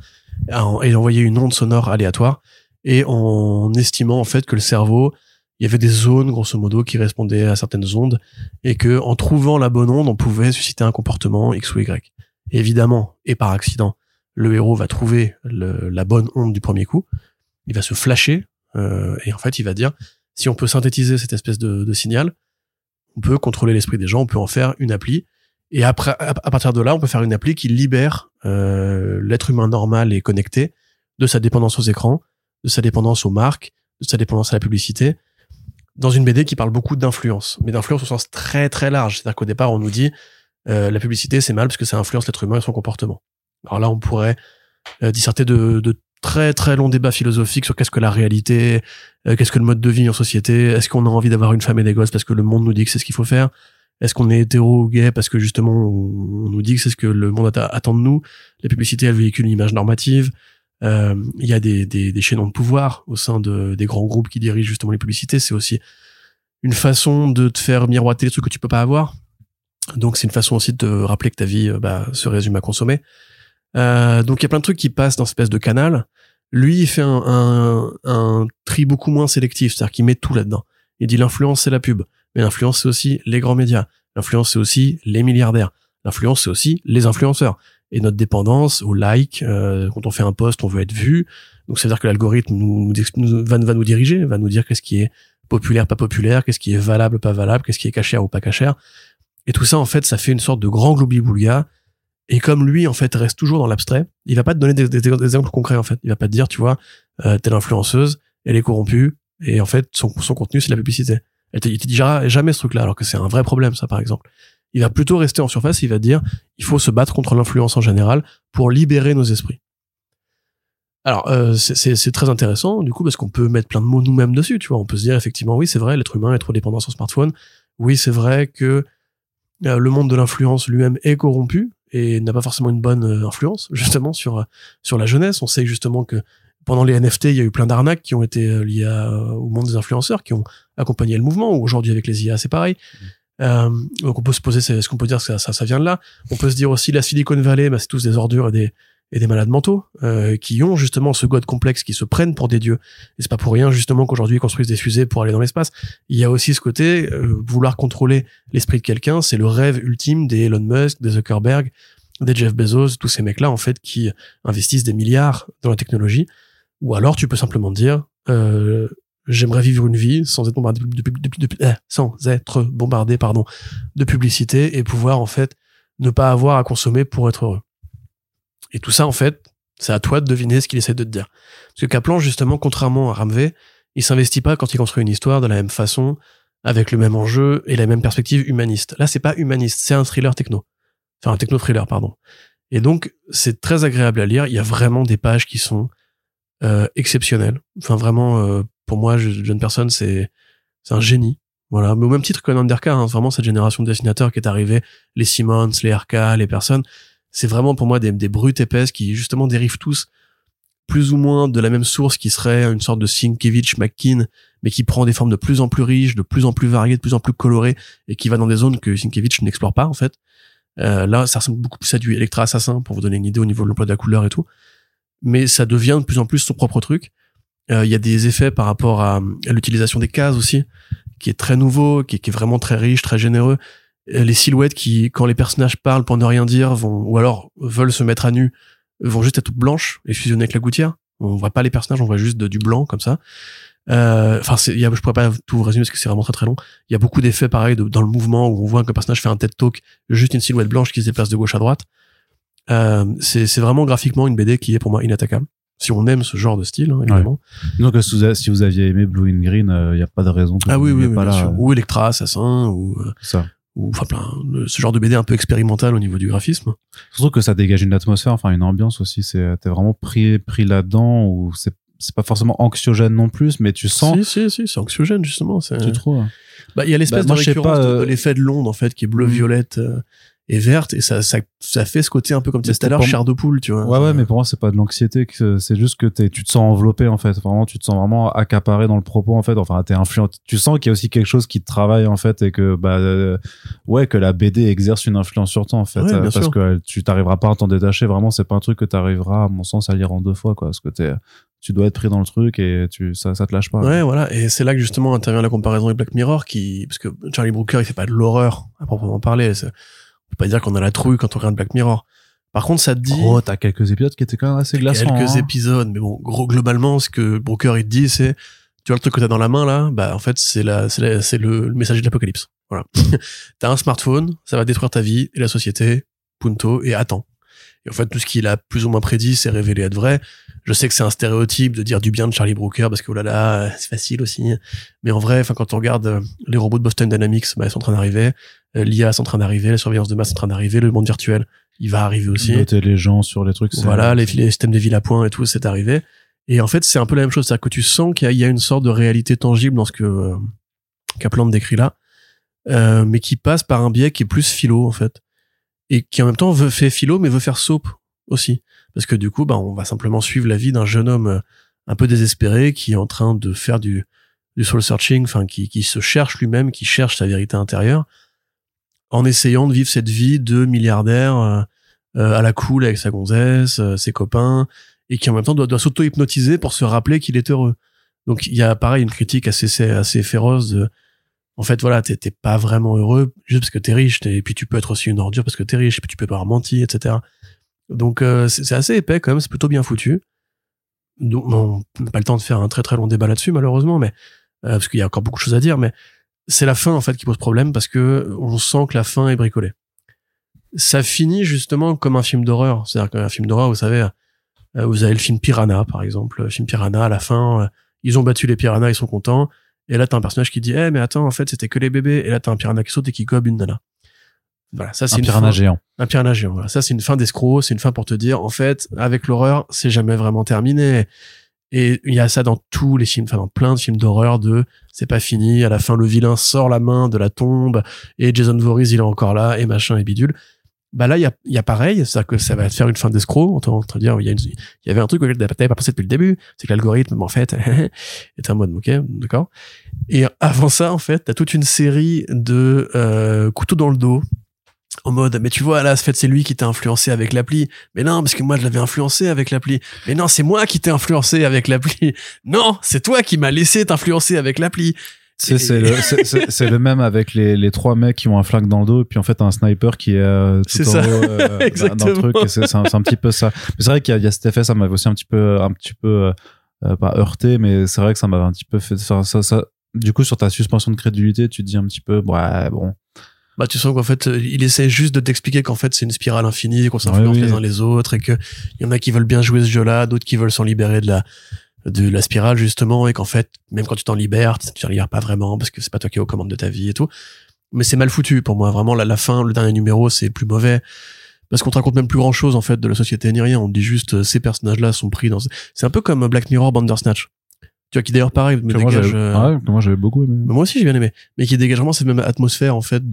et envoyer une onde sonore aléatoire, et en estimant en fait que le cerveau, il y avait des zones grosso modo qui répondaient à certaines ondes, et que en trouvant la bonne onde, on pouvait susciter un comportement X ou Y. Et évidemment, et par accident, le héros va trouver la bonne onde du premier coup, il va se flasher, et en fait il va dire, si on peut synthétiser cette espèce de signal, on peut contrôler l'esprit des gens, on peut en faire une appli, et après, à partir de là, on peut faire une appli qui libère l'être humain normal et connecté de sa dépendance aux écrans, de sa dépendance aux marques, de sa dépendance à la publicité, dans une BD qui parle beaucoup d'influence, mais d'influence au sens très très large. C'est-à-dire qu'au départ, on nous dit la publicité c'est mal parce que ça influence l'être humain et son comportement. Alors là, on pourrait disserter de très très longs débats philosophiques sur qu'est-ce que la réalité, qu'est-ce que le mode de vie en société, est-ce qu'on a envie d'avoir une femme et des gosses parce que le monde nous dit que c'est ce qu'il faut faire, est-ce qu'on est hétéro ou gay parce que justement on nous dit que c'est ce que le monde attend de nous. La publicité, elle véhicule une image normative. Il y a des chaînons de pouvoir au sein des grands groupes qui dirigent justement les publicités. C'est aussi une façon de te faire miroiter les trucs que tu peux pas avoir. Donc c'est une façon aussi de te rappeler que ta vie se résume à consommer. Donc il y a plein de trucs qui passent dans cette espèce de canal. Lui, il fait un tri beaucoup moins sélectif, c'est-à-dire qu'il met tout là-dedans. Il dit l'influence c'est la pub, mais l'influence c'est aussi les grands médias, l'influence c'est aussi les milliardaires, l'influence c'est aussi les influenceurs. Et notre dépendance au like, quand on fait un post, on veut être vu. Donc ça veut dire que l'algorithme va nous diriger, va nous dire qu'est-ce qui est populaire, pas populaire, qu'est-ce qui est valable, pas valable, qu'est-ce qui est cachère ou pas cachère. Et tout ça, en fait, ça fait une sorte de grand gloubi-boulga. Et comme lui, en fait, reste toujours dans l'abstrait, il va pas te donner des exemples concrets, en fait. Il va pas te dire, tu vois, telle influenceuse, elle est corrompue, et en fait, son contenu, c'est de la publicité. Il te dira jamais ce truc-là, alors que c'est un vrai problème, ça, par exemple. Il va plutôt rester en surface, il va dire, il faut se battre contre l'influence en général pour libérer nos esprits. Alors, c'est très intéressant, du coup, parce qu'on peut mettre plein de mots nous-mêmes dessus, tu vois. On peut se dire, effectivement, oui, c'est vrai, l'être humain est trop dépendant de son smartphone. Oui, c'est vrai que le monde de l'influence lui-même est corrompu et n'a pas forcément une bonne influence, justement, sur la jeunesse. On sait justement que pendant les NFT, il y a eu plein d'arnaques qui ont été liées au monde des influenceurs, qui ont accompagné le mouvement. Aujourd'hui, avec les IA, c'est pareil. Donc on peut se poser, est-ce qu'on peut dire que ça vient de là? On peut se dire aussi la Silicon Valley, c'est tous des ordures et des malades mentaux qui ont justement ce god complexe, qui se prennent pour des dieux. Et c'est pas pour rien justement qu'aujourd'hui ils construisent des fusées pour aller dans l'espace. Il y a aussi ce côté vouloir contrôler l'esprit de quelqu'un, c'est le rêve ultime des Elon Musk, des Zuckerberg, des Jeff Bezos, tous ces mecs-là en fait qui investissent des milliards dans la technologie. Ou alors tu peux simplement dire j'aimerais vivre une vie sans être bombardé de publicité et pouvoir en fait ne pas avoir à consommer pour être heureux. Et tout ça en fait, c'est à toi de deviner ce qu'il essaie de te dire. Parce que Kaplan justement, contrairement à Ramvé, il s'investit pas quand il construit une histoire de la même façon, avec le même enjeu et la même perspective humaniste. Là, c'est pas humaniste, c'est un thriller techno. Enfin, un techno-thriller, pardon. Et donc, c'est très agréable à lire. Il y a vraiment des pages qui sont exceptionnelles. Enfin, vraiment, pour moi, jeune personne, c'est un génie. Voilà. Mais au même titre que Nanderka, hein, vraiment cette génération de dessinateurs qui est arrivée, les Simmons, les RK, les personnes, c'est vraiment pour moi des brutes épaisses qui justement dérivent tous plus ou moins de la même source, qui serait une sorte de Sienkiewicz, McKean, mais qui prend des formes de plus en plus riches, de plus en plus variées, de plus en plus colorées, et qui va dans des zones que Sienkiewicz n'explore pas en fait. Là, ça ressemble beaucoup plus à du Electra Assassin, pour vous donner une idée au niveau de l'emploi de la couleur et tout. Mais ça devient de plus en plus son propre truc. Il y a des effets par rapport à l'utilisation des cases aussi, qui est très nouveau, qui est vraiment très riche, très généreux. Les silhouettes qui, quand les personnages parlent pour ne rien dire, ou alors veulent se mettre à nu, vont juste être toutes blanches et fusionner avec la gouttière. On voit pas les personnages, on voit juste du blanc comme ça. Enfin, je pourrais pas tout résumer parce que c'est vraiment très très long. Il y a beaucoup d'effets pareils dans le mouvement où on voit qu'un personnage fait un TED Talk, juste une silhouette blanche qui se déplace de gauche à droite. C'est vraiment graphiquement une BD qui est pour moi inattaquable. Si on aime ce genre de style, hein, évidemment. Ouais. Donc, si vous aviez aimé Blue in Green, y a pas de raison que vous n'ayez pas là. Ou Electra Assassin, ou ça. Ou enfin ce genre de BD un peu expérimental au niveau du graphisme. Surtout que ça dégage une atmosphère, enfin une ambiance aussi. T'es vraiment pris là-dedans, ou c'est pas forcément anxiogène non plus, mais tu sens. Si, c'est anxiogène justement. Tu trouves? Il y a l'espèce de récurrence de l'effet de l'onde en fait, qui est bleu, violette et verte, et ça fait ce côté un peu comme tout à l'heure, chair de poule, tu vois. Ouais, mais pour moi c'est pas de l'anxiété, c'est juste que tu te sens enveloppé en fait. Vraiment, tu te sens vraiment accaparé dans le propos en fait. Enfin, t'es influent. Tu sens qu'il y a aussi quelque chose qui te travaille en fait, et que que la BD exerce une influence sur toi en fait, parce sûr. Que tu t'arriveras pas à t'en détacher. Vraiment, c'est pas un truc que t'arriveras, à mon sens, à lire en 2 fois, quoi. Parce que tu dois être pris dans le truc et ça te lâche pas. Ouais, voilà. Et c'est là que justement intervient la comparaison avec Black Mirror, parce que Charlie Brooker, il fait pas de l'horreur à proprement parler. On peut pas dire qu'on a la trouille quand on regarde Black Mirror. Par contre, ça te dit... Oh, t'as quelques épisodes qui étaient quand même assez glaçants. Quelques épisodes, mais bon, globalement, ce que Brooker, il te dit, c'est, tu vois le truc que t'as dans la main, là, en fait, c'est le messager de l'apocalypse. Voilà. T'as un smartphone, ça va détruire ta vie et la société, punto, et attends. Et en fait, tout ce qu'il a plus ou moins prédit s'est révélé être vrai. Je sais que c'est un stéréotype de dire du bien de Charlie Brooker, parce que, oh là là, c'est facile aussi. Mais en vrai, quand on regarde les robots de Boston Dynamics, ils sont en train d'arriver. L'IA est en train d'arriver, la surveillance de masse est en train d'arriver, le monde virtuel, il va arriver aussi. Noter les gens sur les trucs. Voilà, les systèmes de villes à points et tout, c'est arrivé. Et en fait, c'est un peu la même chose. C'est-à-dire que tu sens qu'il y a une sorte de réalité tangible dans ce que Kaplan décrit là, mais qui passe par un biais qui est plus philo, en fait. Et qui en même temps fait philo, mais veut faire soap aussi. Parce que du coup, on va simplement suivre la vie d'un jeune homme un peu désespéré qui est en train de faire du soul searching, enfin, qui se cherche lui-même, qui cherche sa vérité intérieure, en essayant de vivre cette vie de milliardaire à la cool avec sa gonzesse, ses copains, et qui en même temps doit s'auto-hypnotiser pour se rappeler qu'il est heureux. Donc il y a pareil une critique assez féroce de, en fait voilà, t'es pas vraiment heureux juste parce que t'es riche, et puis tu peux être aussi une ordure parce que t'es riche, et puis tu peux pas avoir menti, etc. Donc c'est assez épais quand même, c'est plutôt bien foutu. Donc on n'a pas le temps de faire un très très long débat là-dessus malheureusement, mais parce qu'il y a encore beaucoup de choses à dire, mais c'est la fin en fait qui pose problème, parce que on sent que la fin est bricolée. Ça finit justement comme un film d'horreur, c'est-à-dire qu'un film d'horreur, vous savez, vous avez le film Piranha par exemple, le film Piranha, à la fin ils ont battu les piranhas, ils sont contents, et là t'as un personnage qui dit mais attends, en fait c'était que les bébés, et là t'as un piranha qui saute et qui gobe une nana. Voilà, ça c'est Un piranha géant. un piranha géant. Voilà, ça c'est une fin d'escroc, c'est une fin pour te dire en fait, avec l'horreur, c'est jamais vraiment terminé. Et il y a ça dans tous les films, enfin dans plein de films d'horreur c'est pas fini, à la fin le vilain sort la main de la tombe et Jason Voorhees il est encore là et machin et bidule. Bah là il y a pareil, c'est-à-dire que ça va te faire une fin d'escroc, on te dire il y avait un truc auquel t'avais pas pensé depuis le début, c'est que l'algorithme en fait est un mode ok, d'accord. Et avant ça en fait, t'as toute une série de couteaux dans le dos. En mode, mais tu vois, là, en fait, c'est lui qui t'a influencé avec l'appli. Mais non, parce que moi, je l'avais influencé avec l'appli. Mais non, c'est moi qui t'ai influencé avec l'appli. Non, c'est toi qui m'as laissé t'influencer avec l'appli. C'est le même avec les trois mecs qui ont un flingue dans le dos et puis en fait un sniper qui est tout en haut dans le truc. Et c'est un petit peu ça. Mais c'est vrai qu'il y a cet effet, ça m'avait aussi un petit peu pas heurté, mais c'est vrai que ça m'avait un petit peu fait ça. Du coup, sur ta suspension de crédulité, tu te dis un petit peu, ouais, bon. Bah, tu sens qu'en fait, il essaie juste de t'expliquer qu'en fait, c'est une spirale infinie, qu'on s'influence les uns les autres et que il y en a qui veulent bien jouer ce jeu-là, d'autres qui veulent s'en libérer de la spirale, justement, et qu'en fait, même quand tu t'en libères pas vraiment parce que c'est pas toi qui es aux commandes de ta vie et tout. Mais c'est mal foutu pour moi. Vraiment, la fin, le dernier numéro, c'est plus mauvais. Parce qu'on te raconte même plus grand chose, en fait, de la société ni rien. On te dit juste, ces personnages-là sont pris dans, c'est un peu comme Black Mirror Bandersnatch. Tu vois, qui d'ailleurs pareil me dégage moi j'avais beaucoup aimé. moi aussi j'ai bien aimé, mais qui dégage vraiment cette même atmosphère en fait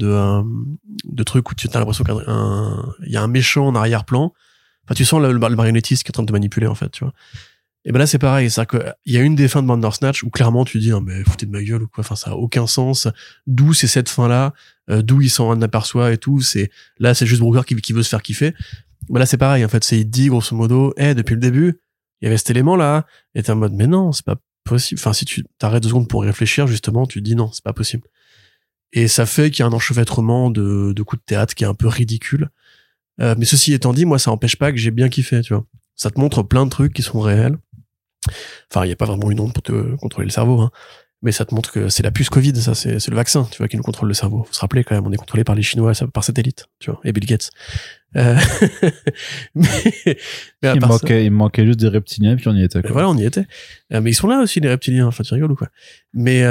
de trucs où tu as l'impression qu'il y a un méchant en arrière-plan. Enfin, tu sens le marionnettiste qui est en train de te manipuler en fait, tu vois. Et ben là c'est pareil, c'est-à-dire que il y a une des fins de Bandersnatch où clairement tu dis mais foutez de ma gueule ou quoi, enfin ça a aucun sens. D'où c'est cette fin là, d'où il s'en aperçoit et tout, c'est juste Brooker qui veut se faire kiffer. Ben là c'est pareil en fait, c'est il dit grosso modo, depuis le début, il y avait cet élément là, et t'es en mode mais non, c'est pas possible. Enfin, si tu t'arrêtes 2 secondes pour réfléchir, justement, tu te dis non, c'est pas possible. Et ça fait qu'il y a un enchevêtrement de coups de théâtre qui est un peu ridicule. Mais ceci étant dit, moi, ça empêche pas que j'ai bien kiffé, tu vois. Ça te montre plein de trucs qui sont réels. Enfin, il y a pas vraiment une onde pour te contrôler le cerveau, hein. Mais ça te montre que c'est la puce Covid, ça, c'est le vaccin, tu vois, qui nous contrôle le cerveau. Faut se rappeler quand même, on est contrôlé par les Chinois, par satellite, tu vois, et Bill Gates. Mais il me manquait juste des reptiliens, puis on y était, quoi. Voilà, on y était. Mais ils sont là aussi, les reptiliens, enfin, tu rigoles ou quoi. Mais,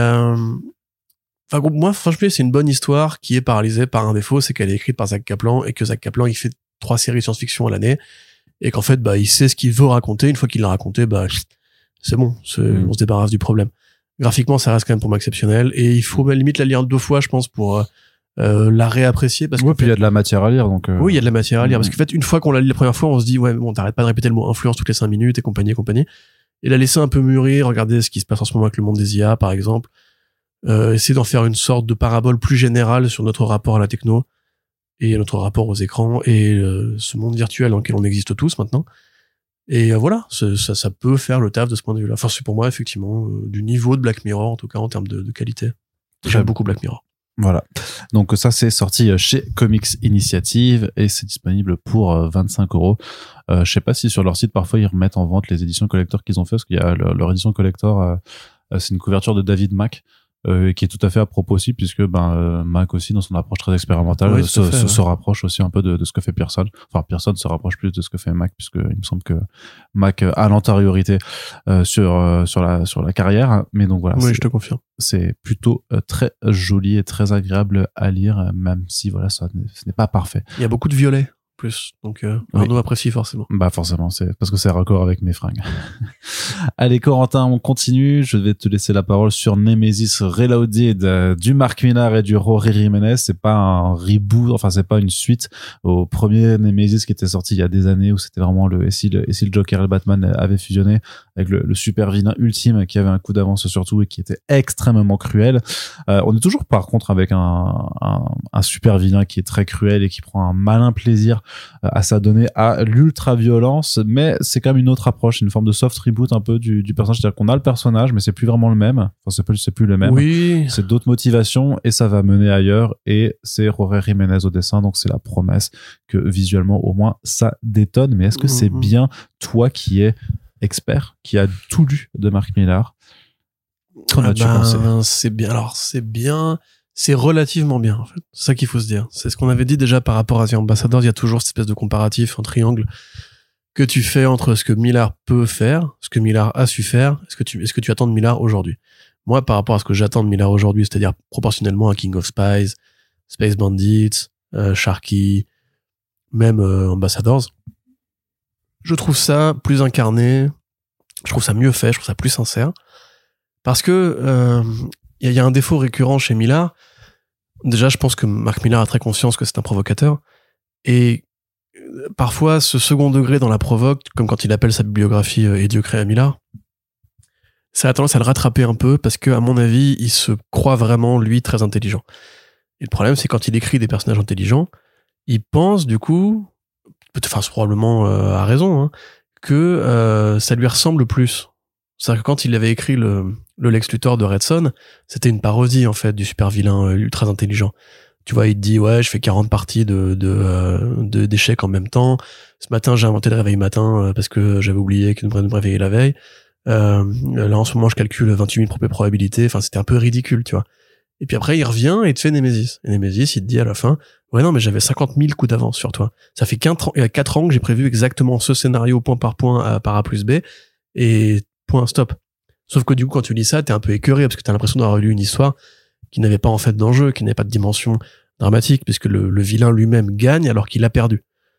enfin, moi, franchement, c'est une bonne histoire qui est paralysée par un défaut, c'est qu'elle est écrite par Zach Kaplan, et que Zach Kaplan, il fait 3 séries de science-fiction à l'année, et qu'en fait, il sait ce qu'il veut raconter, une fois qu'il l'a raconté, c'est bon, on se débarrasse du problème. Graphiquement, ça reste quand même pour moi exceptionnel, et il faut limite la lire 2 fois, je pense, pour la réapprécier, parce que puis il y a de la matière à lire, donc oui, il y a de la matière à lire, parce qu'en fait, une fois qu'on l'a lu la première fois, on se dit ouais, bon, t'arrêtes pas de répéter le mot influence toutes les 5 minutes et compagnie, et la laisser un peu mûrir, regarder ce qui se passe en ce moment avec le monde des IA, par exemple, essayer d'en faire une sorte de parabole plus générale sur notre rapport à la techno et notre rapport aux écrans et ce monde virtuel dans lequel on existe tous maintenant. Et voilà, ça peut faire le taf de ce point de vue-là. Enfin, c'est pour moi, effectivement, du niveau de Black Mirror, en tout cas, en termes de qualité. J'aime beaucoup Black Mirror. Voilà. Donc ça, c'est sorti chez Comics Initiative et c'est disponible pour 25€. Je sais pas si sur leur site, parfois, ils remettent en vente les éditions collector qu'ils ont fait, parce qu'il y a leur édition collector, c'est une couverture de David Mack, qui est tout à fait à propos aussi, puisque Mac aussi, dans son approche très expérimentale, se rapproche aussi un peu de ce que fait Pearson. Enfin, Pearson se rapproche plus de ce que fait Mac, puisque il me semble que Mac a l'antériorité sur la carrière. Mais donc voilà. Oui, je te confirme. C'est plutôt très joli et très agréable à lire, même si voilà, ce n'est pas parfait. Il y a beaucoup de violets. Plus, donc Arnaud apprécie forcément. Forcément, c'est parce que c'est raccord avec mes fringues. Allez Corentin, on continue. Je vais te laisser la parole sur Nemesis Reloaded du Mark Millar et du Jorge Jiménez. C'est pas un reboot, enfin c'est pas une suite au premier Nemesis qui était sorti il y a des années, où c'était vraiment et si le Joker et le Batman avaient fusionné avec le super vilain ultime qui avait un coup d'avance sur tout et qui était extrêmement cruel. On est toujours par contre avec un super vilain qui est très cruel et qui prend un malin plaisir à s'adonner à l'ultra-violence, mais c'est quand même une autre approche, une forme de soft reboot un peu du personnage, c'est-à-dire qu'on a le personnage, mais c'est plus vraiment le même, enfin c'est plus le même, oui. C'est d'autres motivations et ça va mener ailleurs, et c'est Jorge Jiménez au dessin, donc c'est la promesse que visuellement au moins ça détonne. Mais est-ce que c'est bien, toi qui es expert, qui a tout lu de Mark Millar, qu'en as-tu pensé? C'est bien, alors c'est bien. C'est relativement bien, en fait. C'est ça qu'il faut se dire. C'est ce qu'on avait dit déjà par rapport à The Ambassadors. Il y a toujours cette espèce de comparatif, un triangle que tu fais entre ce que Millar peut faire, ce que Millar a su faire, ce que tu attends de Millar aujourd'hui. Moi, par rapport à ce que j'attends de Millar aujourd'hui, c'est-à-dire proportionnellement à King of Spies, Space Bandits, Sharky, même Ambassadors. Je trouve ça plus incarné, je trouve ça mieux fait, je trouve ça plus sincère. Parce que il y a un défaut récurrent chez Millar. Déjà, je pense que Mark Millar a très conscience que c'est un provocateur. Et parfois, ce second degré dans la provoque, comme quand il appelle sa bibliographie Et Dieu créa Millar, ça a tendance à le rattraper un peu parce que, à mon avis, il se croit vraiment, lui, très intelligent. Et le problème, c'est quand il écrit des personnages intelligents, il pense, du coup, enfin, c'est probablement à raison, hein, que ça lui ressemble plus. C'est-à-dire que quand il avait écrit le Lex Luthor de Red Son, c'était une parodie, en fait, du super vilain ultra intelligent. Tu vois, il te dit, ouais, je fais 40 parties d'échecs en même temps. Ce matin, j'ai inventé le réveil matin parce que j'avais oublié qu'il devrait me réveiller la veille. Là, en ce moment, je calcule 28 000 probabilités. Enfin, c'était un peu ridicule, tu vois. Et puis après, il revient et te fait Nemesis. Et Nemesis, il te dit à la fin, ouais, non, mais j'avais 50 000 coups d'avance sur toi. Ça fait 4 ans que j'ai prévu exactement ce scénario point par point par A plus B. Et point, stop. Sauf que du coup, quand tu lis ça, t'es un peu écœuré parce que t'as l'impression d'avoir lu une histoire qui n'avait pas en fait d'enjeu, qui n'avait pas de dimension dramatique, puisque le vilain lui-même gagne alors qu'il a perdu.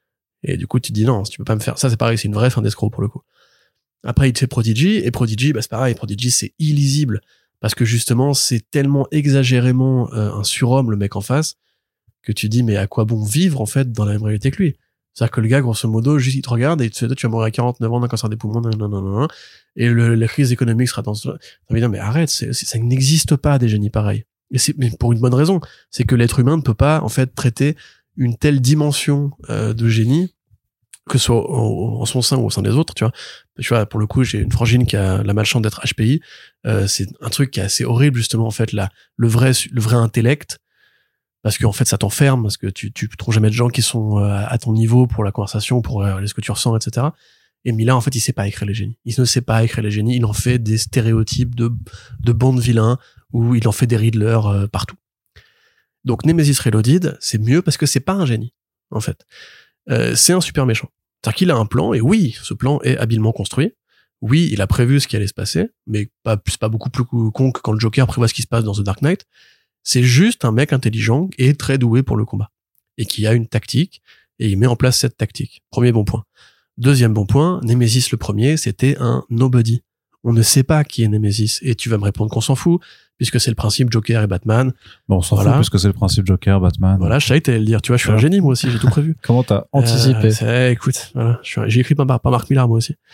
Et du coup, tu te dis non, tu peux pas me faire ça. C'est pareil, c'est une vraie fin d'escroc pour le coup. Après, il te fait Prodigy, et Prodigy, bah c'est pareil. Prodigy, c'est illisible parce que justement, c'est tellement exagérément un surhomme le mec en face que tu dis mais à quoi bon vivre en fait dans la même réalité que lui. C'est-à-dire que le gars, grosso modo, juste il te regarde et il te fait, tu vas mourir à 49 ans d'un cancer des poumons, non. Et la crise économique sera dans ce... Ça veut dire, mais arrête, ça n'existe pas des génies pareils. Mais pour une bonne raison. C'est que l'être humain ne peut pas, en fait, traiter une telle dimension de génie, que ce soit en son sein ou au sein des autres, tu vois. Tu vois, pour le coup, j'ai une frangine qui a la malchance d'être HPI. C'est un truc qui est assez horrible, justement, en fait, le vrai intellect. Parce qu'en fait, ça t'enferme, parce que tu trouves jamais de gens qui sont à ton niveau pour la conversation, pour ce que tu ressens, etc. Et Millar, en fait, il sait pas écrire les génies. Il ne sait pas écrire les génies. Il en fait des stéréotypes de bandes vilains, ou il en fait des Riddler partout. Donc, Nemesis Reloaded, c'est mieux parce que c'est pas un génie, en fait. C'est un super méchant. C'est-à-dire qu'il a un plan, et oui, ce plan est habilement construit. Oui, il a prévu ce qui allait se passer, mais c'est pas beaucoup plus con que quand le Joker prévoit ce qui se passe dans The Dark Knight. C'est juste un mec intelligent et très doué pour le combat. Et qui a une tactique, et il met en place cette tactique. Premier bon point. Deuxième bon point, Nemesis le premier, c'était un nobody. On ne sait pas qui est Nemesis. Et tu vas me répondre qu'on s'en fout, puisque c'est le principe Joker et Batman. Bon, on s'en fout, puisque c'est le principe Joker, Batman. Voilà, je savais que t'allais le dire. Tu vois, je suis un génie, moi aussi, j'ai tout prévu. Comment t'as anticipé? Écoute, voilà, j'ai écrit par Mark Millar, moi aussi.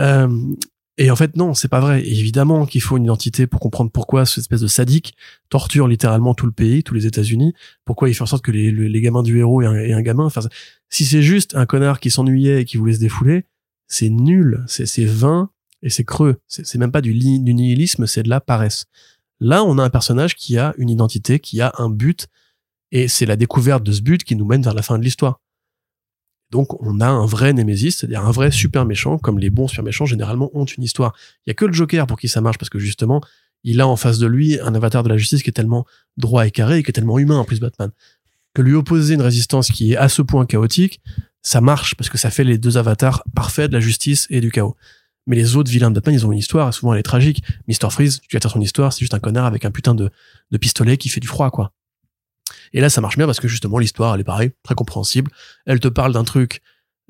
Et en fait, non, c'est pas vrai. Et évidemment qu'il faut une identité pour comprendre pourquoi cette espèce de sadique torture littéralement tout le pays, tous les États-Unis. Pourquoi il fait en sorte que les gamins du héros et un gamin. Enfin, si c'est juste un connard qui s'ennuyait et qui voulait se défouler, c'est nul, c'est vain et c'est creux. C'est même pas du nihilisme, c'est de la paresse. Là, on a un personnage qui a une identité, qui a un but, et c'est la découverte de ce but qui nous mène vers la fin de l'histoire. Donc, on a un vrai Némésis, c'est-à-dire un vrai super méchant, comme les bons super méchants, généralement, ont une histoire. Il y a que le Joker pour qui ça marche, parce que justement, il a en face de lui un avatar de la justice qui est tellement droit et carré, et qui est tellement humain, en plus, Batman. Que lui opposer une résistance qui est à ce point chaotique, ça marche, parce que ça fait les deux avatars parfaits de la justice et du chaos. Mais les autres vilains de Batman, ils ont une histoire, et souvent elle est tragique. Mr. Freeze, tu vas dire son histoire, c'est juste un connard avec un putain de pistolet qui fait du froid, quoi. Et là, ça marche bien parce que justement, l'histoire, elle est pareil, très compréhensible. Elle te parle d'un truc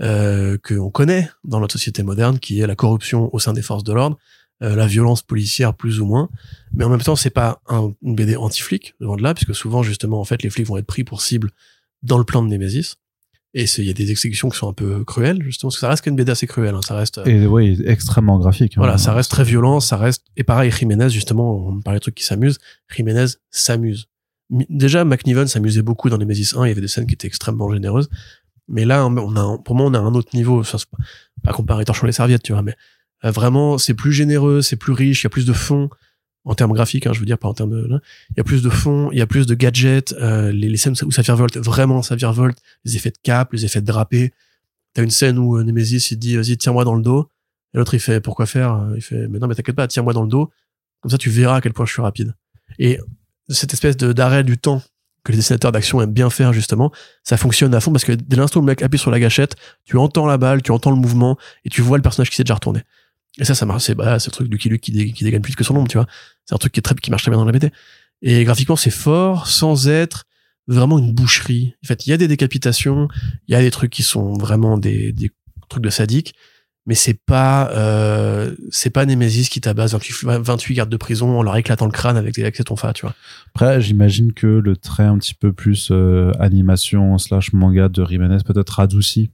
qu'on connaît dans notre société moderne, qui est la corruption au sein des forces de l'ordre, la violence policière plus ou moins. Mais en même temps, c'est pas une BD anti-flic, loin de là, puisque souvent, justement, en fait, les flics vont être pris pour cible dans le plan de Némésis. Et il y a des exécutions qui sont un peu cruelles, justement, parce que ça reste qu'une BD assez cruelle, hein, ça reste... Et oui, extrêmement graphique. Voilà, hein, ça reste très violent, ça reste... Et pareil, Jiménez, justement, on parlait de trucs qui s'amusent, Jiménez s'amuse. Déjà, McNiven s'amusait beaucoup dans Nemesis 1, il y avait des scènes qui étaient extrêmement généreuses, mais là, pour moi, on a un autre niveau, enfin, c'est pas comparer torchons les serviettes, tu vois, mais vraiment, c'est plus généreux, c'est plus riche, il y a plus de fond, en termes graphiques, hein, je veux dire, pas en termes de... Là, il y a plus de fond, il y a plus de gadgets, les scènes où ça virevolte, vraiment ça virevolte, les effets de cap, les effets de drapé. T'as une scène où Nemesis, il dit, vas-y, tire-moi dans le dos, et l'autre, il fait, pourquoi faire? Il fait, mais non, mais t'inquiète pas, tire-moi dans le dos, comme ça, tu verras à quel point je suis rapide. Et cette espèce d'arrêt du temps que les dessinateurs d'action aiment bien faire, justement, ça fonctionne à fond parce que dès l'instant où le mec appuie sur la gâchette, tu entends la balle, tu entends le mouvement et tu vois le personnage qui s'est déjà retourné. Et ça marche, c'est le truc du Luke qui dégaine plus vite que son ombre, tu vois. C'est un truc qui marche très bien dans la BD. Et graphiquement, c'est fort sans être vraiment une boucherie. En fait, il y a des décapitations, il y a des trucs qui sont vraiment des trucs de sadique, mais c'est pas Nemesis qui tabasse 28 gardes de prison en leur éclatant le crâne avec des tonfa, tu vois. Après, j'imagine que le trait un petit peu plus animation / manga de Jiménez peut-être radoucit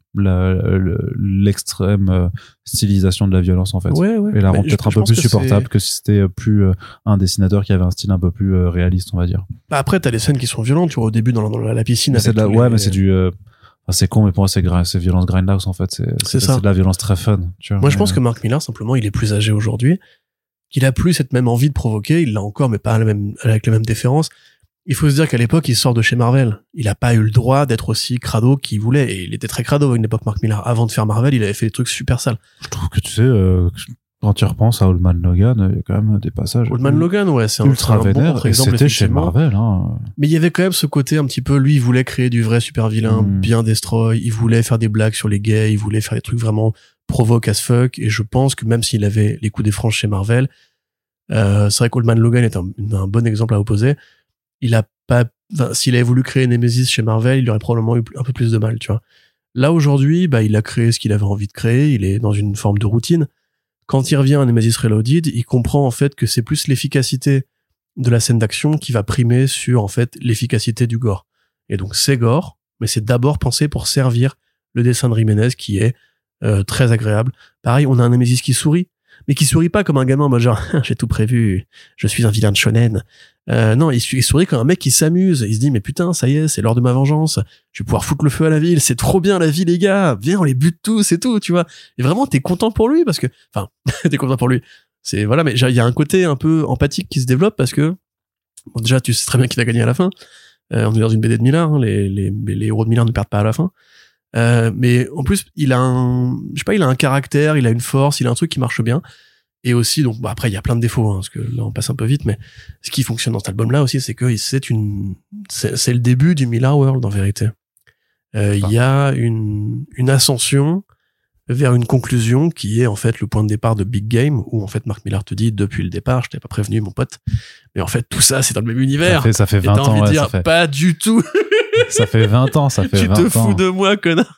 l'extrême stylisation de la violence en fait. Ouais. Et la rend Mais peut-être un je peu pense plus que supportable que si c'était plus un dessinateur qui avait un style un peu plus réaliste, on va dire. Bah après, t'as des scènes qui sont violentes, tu vois, au début dans la piscine. Mais c'est avec mais c'est du c'est con, mais pour moi c'est violence grindhouse en fait. C'est ça. C'est de la violence très fun. Tu vois, moi, je pense que Mark Millar, simplement, il est plus âgé aujourd'hui, qu'il a plus cette même envie de provoquer. Il l'a encore, mais pas avec la même déférence. Il faut se dire qu'à l'époque, il sort de chez Marvel. Il a pas eu le droit d'être aussi crado qu'il voulait. Et il était très crado à une époque, Mark Millar. Avant de faire Marvel, il avait fait des trucs super sales. Je trouve que tu sais, quand tu repenses à Old Man Logan, il y a quand même des passages. Old Man Logan, ouais, c'est ultra un bon vénère. contre-exemple. C'était chez Marvel, hein. Mais il y avait quand même ce côté un petit peu, lui, il voulait créer du vrai super vilain, bien destroy. Il voulait faire des blagues sur les gays. Il voulait faire des trucs vraiment provoque as fuck. Et je pense que même s'il avait les coups des franges chez Marvel, c'est vrai qu'Old Man Logan est un bon exemple à opposer. Il a pas, s'il avait voulu créer Nemesis chez Marvel, il aurait probablement eu un peu plus de mal, tu vois. Là, aujourd'hui, il a créé ce qu'il avait envie de créer. Il est dans une forme de routine. Quand il revient à Nemesis Reloaded, il comprend en fait que c'est plus l'efficacité de la scène d'action qui va primer sur en fait l'efficacité du gore. Et donc c'est gore, mais c'est d'abord pensé pour servir le dessin de Jiménez qui est très agréable. Pareil, on a un Nemesis qui sourit, mais qui sourit pas comme un gamin en mode genre j'ai tout prévu, je suis un vilain de shonen. Non, il sourit comme un mec qui s'amuse. Il se dit mais putain, ça y est, c'est l'heure de ma vengeance. Je vais pouvoir foutre le feu à la ville. C'est trop bien la vie, les gars. Viens, on les bute tous et tout, tu vois. Et vraiment, t'es content pour lui parce que, enfin, t'es content pour lui. C'est voilà, mais il y a un côté un peu empathique qui se développe parce que bon, déjà, tu sais très bien qui va gagner à la fin. On est dans une BD de Millar, hein, les héros de Millar ne perdent pas à la fin. Mais en plus, il a un caractère, il a une force, il a un truc qui marche bien. Et aussi, donc, après, il y a plein de défauts, hein, parce que là, on passe un peu vite, mais ce qui fonctionne dans cet album-là aussi, c'est que c'est le début du Millar World, en vérité. Il y a une ascension vers une conclusion qui est, en fait, le point de départ de Big Game, où, en fait, Mark Millar te dit, depuis le départ, je t'avais pas prévenu, mon pote. Mais en fait, tout ça, c'est dans le même univers. Ça fait 20 ans. Et t'as envie de dire, pas du tout. Ça fait 20 ans, ça fait 20 ans. Tu te fous de moi, connard.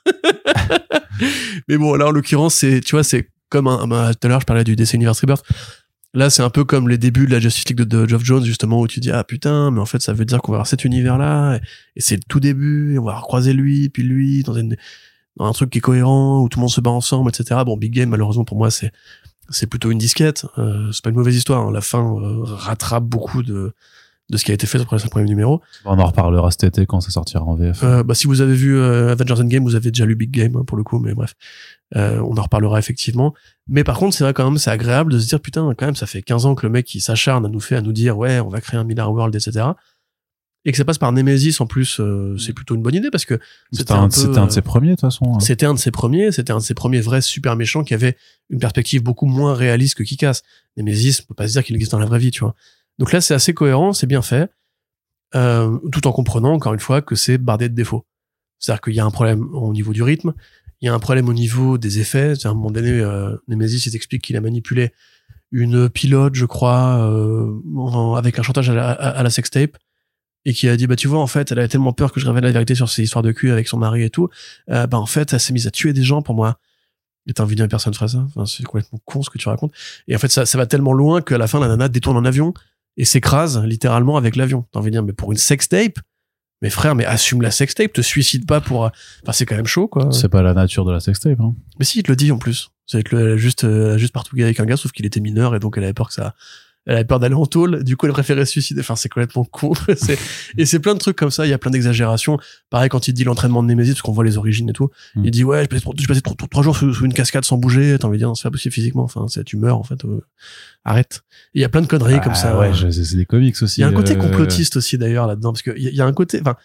Mais bon, là, en l'occurrence, tu vois, c'est comme tout à l'heure je parlais du DC Universe Rebirth. Là, c'est un peu comme les débuts de la Justice League de Geoff Jones, justement, où tu dis ah putain, mais en fait ça veut dire qu'on va avoir cet univers là et c'est le tout début et on va recroiser lui puis lui dans un truc qui est cohérent où tout le monde se bat ensemble, etc. Bon, Big Game, malheureusement pour moi c'est plutôt une disquette. C'est pas une mauvaise histoire, hein. La fin rattrape beaucoup de ce qui a été fait sur les 5 premiers numéros. On en reparlera cet été quand ça sortira en VF. Si vous avez vu Avengers Endgame, vous avez déjà lu Big Game, hein, pour le coup, mais bref. On en reparlera effectivement. Mais par contre, c'est vrai quand même, c'est agréable de se dire, putain, quand même, ça fait 15 ans que le mec, il s'acharne à nous dire, ouais, on va créer un Millar World, etc. Et que ça passe par Nemesis, en plus, c'est plutôt une bonne idée parce que c'était un de ses premiers, de toute façon. Hein. C'était un de ses premiers vrais super méchants qui avait une perspective beaucoup moins réaliste que Kick-Ass. Nemesis, on peut pas se dire qu'il existe dans la vraie vie, tu vois. Donc là, c'est assez cohérent, c'est bien fait, tout en comprenant, encore une fois, que c'est bardé de défauts. C'est-à-dire qu'il y a un problème au niveau du rythme, il y a un problème au niveau des effets. À un moment donné, Nemesis, il explique qu'il a manipulé une pilote, je crois, avec un chantage à la sextape, et qui a dit, tu vois, en fait, elle avait tellement peur que je révèle la vérité sur ses histoires de cul avec son mari et tout, en fait, elle s'est mise à tuer des gens pour moi. Et t'as envie de dire, personne ferait ça. Enfin, c'est complètement con ce que tu racontes. Et en fait, ça va tellement loin qu'à la fin, la nana détourne en avion et s'écrase littéralement avec l'avion. T'as envie de dire, mais pour une sextape, mais frère, mais assume la sextape, te suicide pas pour. Enfin, c'est quand même chaud, quoi. C'est pas la nature de la sextape, hein. Mais si, il te le dit en plus. C'est juste partout gay avec un gars, sauf qu'il était mineur et donc elle avait peur d'aller en tôle. Du coup, elle préférait se suicider. Enfin, c'est complètement con. Et c'est plein de trucs comme ça. Il y a plein d'exagérations. Pareil, quand il dit l'entraînement de Nemesis, parce qu'on voit les origines et tout. Il dit, ouais, je passais 3 jours sous une cascade sans bouger. T'as envie de dire, non, c'est pas possible physiquement. Enfin, tu meurs, en fait. Arrête. Et il y a plein de conneries comme ça. Ouais, c'est des comics aussi. Il y a un côté complotiste aussi, d'ailleurs, là-dedans. Parce qu'il y a un côté, enfin,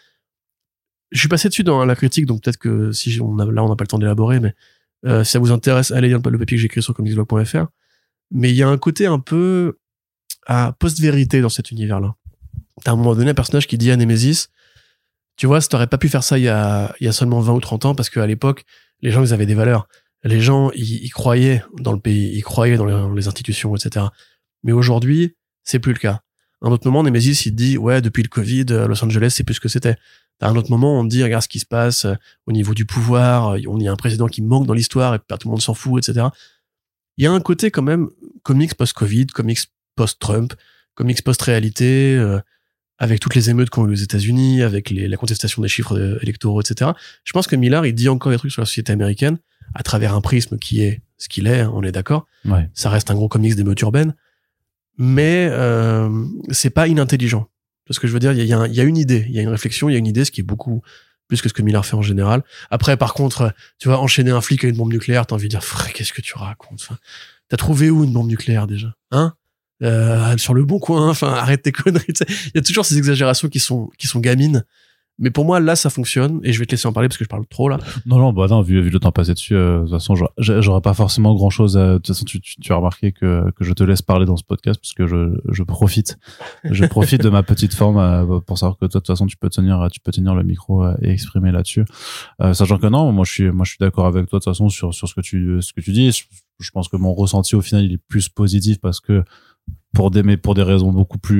je suis passé dessus dans la critique, donc peut-être que si on n'a pas le temps d'élaborer, mais, si ça vous intéresse, allez lire le papier que j'ai écrit sur comicsblog.fr. Mais il y a un côté un peu, à post-vérité dans cet univers-là. T'as à un moment donné un personnage qui dit à Nemesis, tu vois, t'aurais pas pu faire ça il y a seulement 20 ou 30 ans parce qu'à l'époque, les gens, ils avaient des valeurs. Les gens, ils croyaient dans le pays, ils croyaient dans les institutions, etc. Mais aujourd'hui, c'est plus le cas. À un autre moment, Nemesis, il te dit, ouais, depuis le Covid, Los Angeles, c'est plus ce que c'était. À un autre moment, on te dit, regarde ce qui se passe au niveau du pouvoir, on y a un président qui manque dans l'histoire et tout le monde s'en fout, etc. Il y a un côté quand même comics post-Covid, comics post-Trump, comics post-réalité, avec toutes les émeutes qu'on a eu aux États-Unis, avec la contestation des chiffres électoraux, etc. Je pense que Millar, il dit encore des trucs sur la société américaine à travers un prisme qui est ce qu'il est, on est d'accord. Ouais. Ça reste un gros comics d'émeutes urbaines, mais c'est pas inintelligent. Parce que je veux dire, il y a une idée, il y a une réflexion, il y a une idée, ce qui est beaucoup plus que ce que Millar fait en général. Après, par contre, tu vois, enchaîner un flic à une bombe nucléaire, t'as envie de dire, frère, qu'est-ce que tu racontes? Enfin, t'as trouvé où une bombe nucléaire déjà? Hein? Sur le bon coin, enfin, arrête tes conneries. Il y a toujours ces exagérations qui sont gamines. Mais pour moi, là, ça fonctionne, et je vais te laisser en parler parce que je parle trop, là. Non, vu le temps passé dessus, de toute façon, j'aurais pas forcément grand chose à, de toute façon, tu as remarqué que je te laisse parler dans ce podcast parce que je profite de ma petite forme, pour savoir que toi, de toute façon, tu peux tenir le micro et exprimer là-dessus. Sachant que non, moi, je suis d'accord avec toi, de toute façon, sur ce que tu dis. Je pense que mon ressenti, au final, il est plus positif parce que, pour des raisons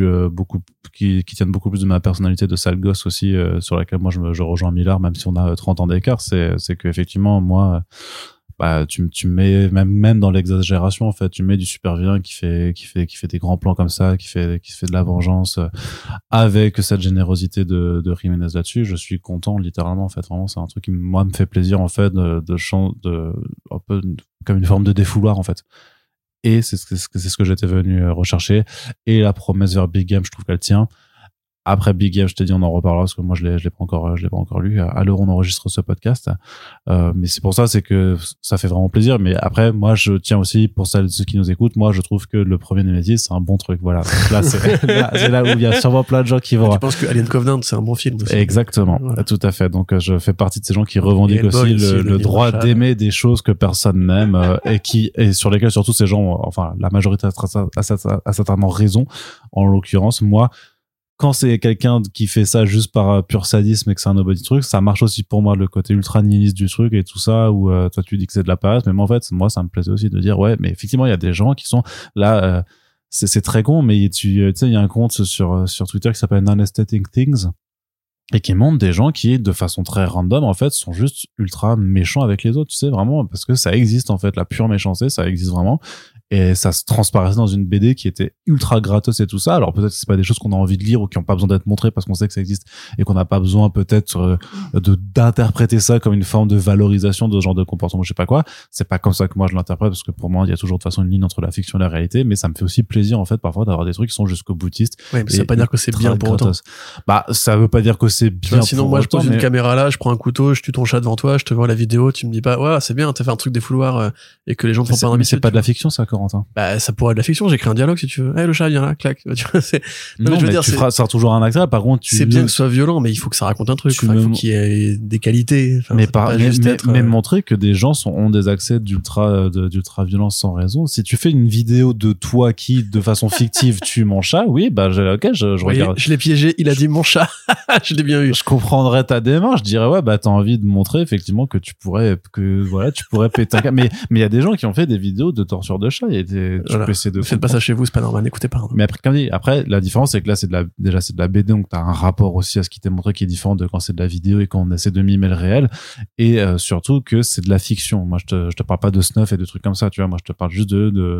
qui tiennent beaucoup plus de ma personnalité de sale gosse aussi, sur laquelle moi je rejoins Millar, même si on a 30 ans d'écart, c'est que effectivement moi, bah tu me mets même dans l'exagération, en fait, tu mets du super vilain qui fait des grands plans comme ça, qui fait de la vengeance, avec cette générosité de Jiménez là-dessus. Je suis content, littéralement, en fait. Vraiment, c'est un truc qui moi me fait plaisir, en fait, de un peu comme une forme de défouloir, en fait. Et c'est ce que j'étais venu rechercher. Et la promesse vers Big Game, je trouve qu'elle tient. Après Big Game, je t'ai dit, on en reparlera parce que moi je l'ai pas encore lu à l'heure où on enregistre ce podcast. Mais c'est pour ça, c'est que ça fait vraiment plaisir. Mais après, moi je tiens aussi, pour ceux qui nous écoutent, moi je trouve que le premier Nemesis c'est un bon truc. Voilà. Donc là c'est là où il y a sûrement plein de gens qui vont. Tu penses que Alien Covenant c'est un bon film aussi? Exactement. Voilà. Tout à fait. Donc je fais partie de ces gens qui revendiquent aussi le droit d'aimer des choses que personne n'aime, et sur lesquelles surtout ces gens, enfin la majorité a certainement raison. En l'occurrence, moi, quand c'est quelqu'un qui fait ça juste par pur sadisme et que c'est un nobody truc, ça marche aussi pour moi, le côté ultra nihiliste du truc et tout ça, où toi tu dis que c'est de la passe, mais moi en fait, ça me plaisait aussi de dire, ouais, mais effectivement, il y a des gens qui sont là, c'est très con, mais tu sais, il y a un compte sur Twitter qui s'appelle Non-Aesthetic Things, et qui montre des gens qui, de façon très random, en fait, sont juste ultra méchants avec les autres, tu sais, vraiment, parce que ça existe, en fait, la pure méchanceté, ça existe vraiment. Et ça se transparaissait dans une BD qui était ultra gratos et tout ça. Alors peut-être que c'est pas des choses qu'on a envie de lire ou qui ont pas besoin d'être montrées parce qu'on sait que ça existe et qu'on n'a pas besoin peut-être d'interpréter ça comme une forme de valorisation de ce genre de comportement, je sais pas quoi. C'est pas comme ça que moi je l'interprète, parce que pour moi il y a toujours de toute façon une ligne entre la fiction et la réalité, mais ça me fait aussi plaisir en fait parfois d'avoir des trucs qui sont jusqu'au boutiste. Ouais, mais ça veut pas dire que c'est bien pour autant. Bah ça veut pas dire que c'est bien. Sinon pour moi autant, je pose une caméra là, je prends un couteau, je tue ton chat devant toi, je te vois la vidéo, tu me dis pas ouais c'est bien, t'as fait un truc défouloir et que les gens te font pas un. Mais c'est pas de la fiction ça, Corentin. Bah ça pourrait être de la fiction, j'écris un dialogue si tu veux. Le chat vient là, clac. Tu vois, non, je veux dire, tu feras, ça sera toujours un acteur. Par contre, c'est bien que ce soit violent, mais il faut que ça raconte un truc. Il faut qu'il y ait des qualités. Enfin, mais montrer que des gens ont des accès d'ultra violence sans raison. Si tu fais une vidéo de toi qui, de façon fictive, tue mon chat, oui, bah, je regarde. Je l'ai piégé, il a dit mon chat. Je l'ai bien eu. Je comprendrais ta démarche. Je dirais, ouais, bah, t'as envie de montrer, effectivement, que tu pourrais péter un câble. Mais il y a des gens qui ont fait des vidéos de torture de chat. Faites pas ça chez vous, c'est pas normal, n'écoutez pas. Mais après, la différence, c'est que là, c'est de la BD, donc t'as un rapport aussi à ce qui t'est montré qui est différent de quand c'est de la vidéo et quand on essaie de mimer le réel. Et, surtout que c'est de la fiction. Moi, je te parle pas de snuff et de trucs comme ça, tu vois. Moi, je te parle juste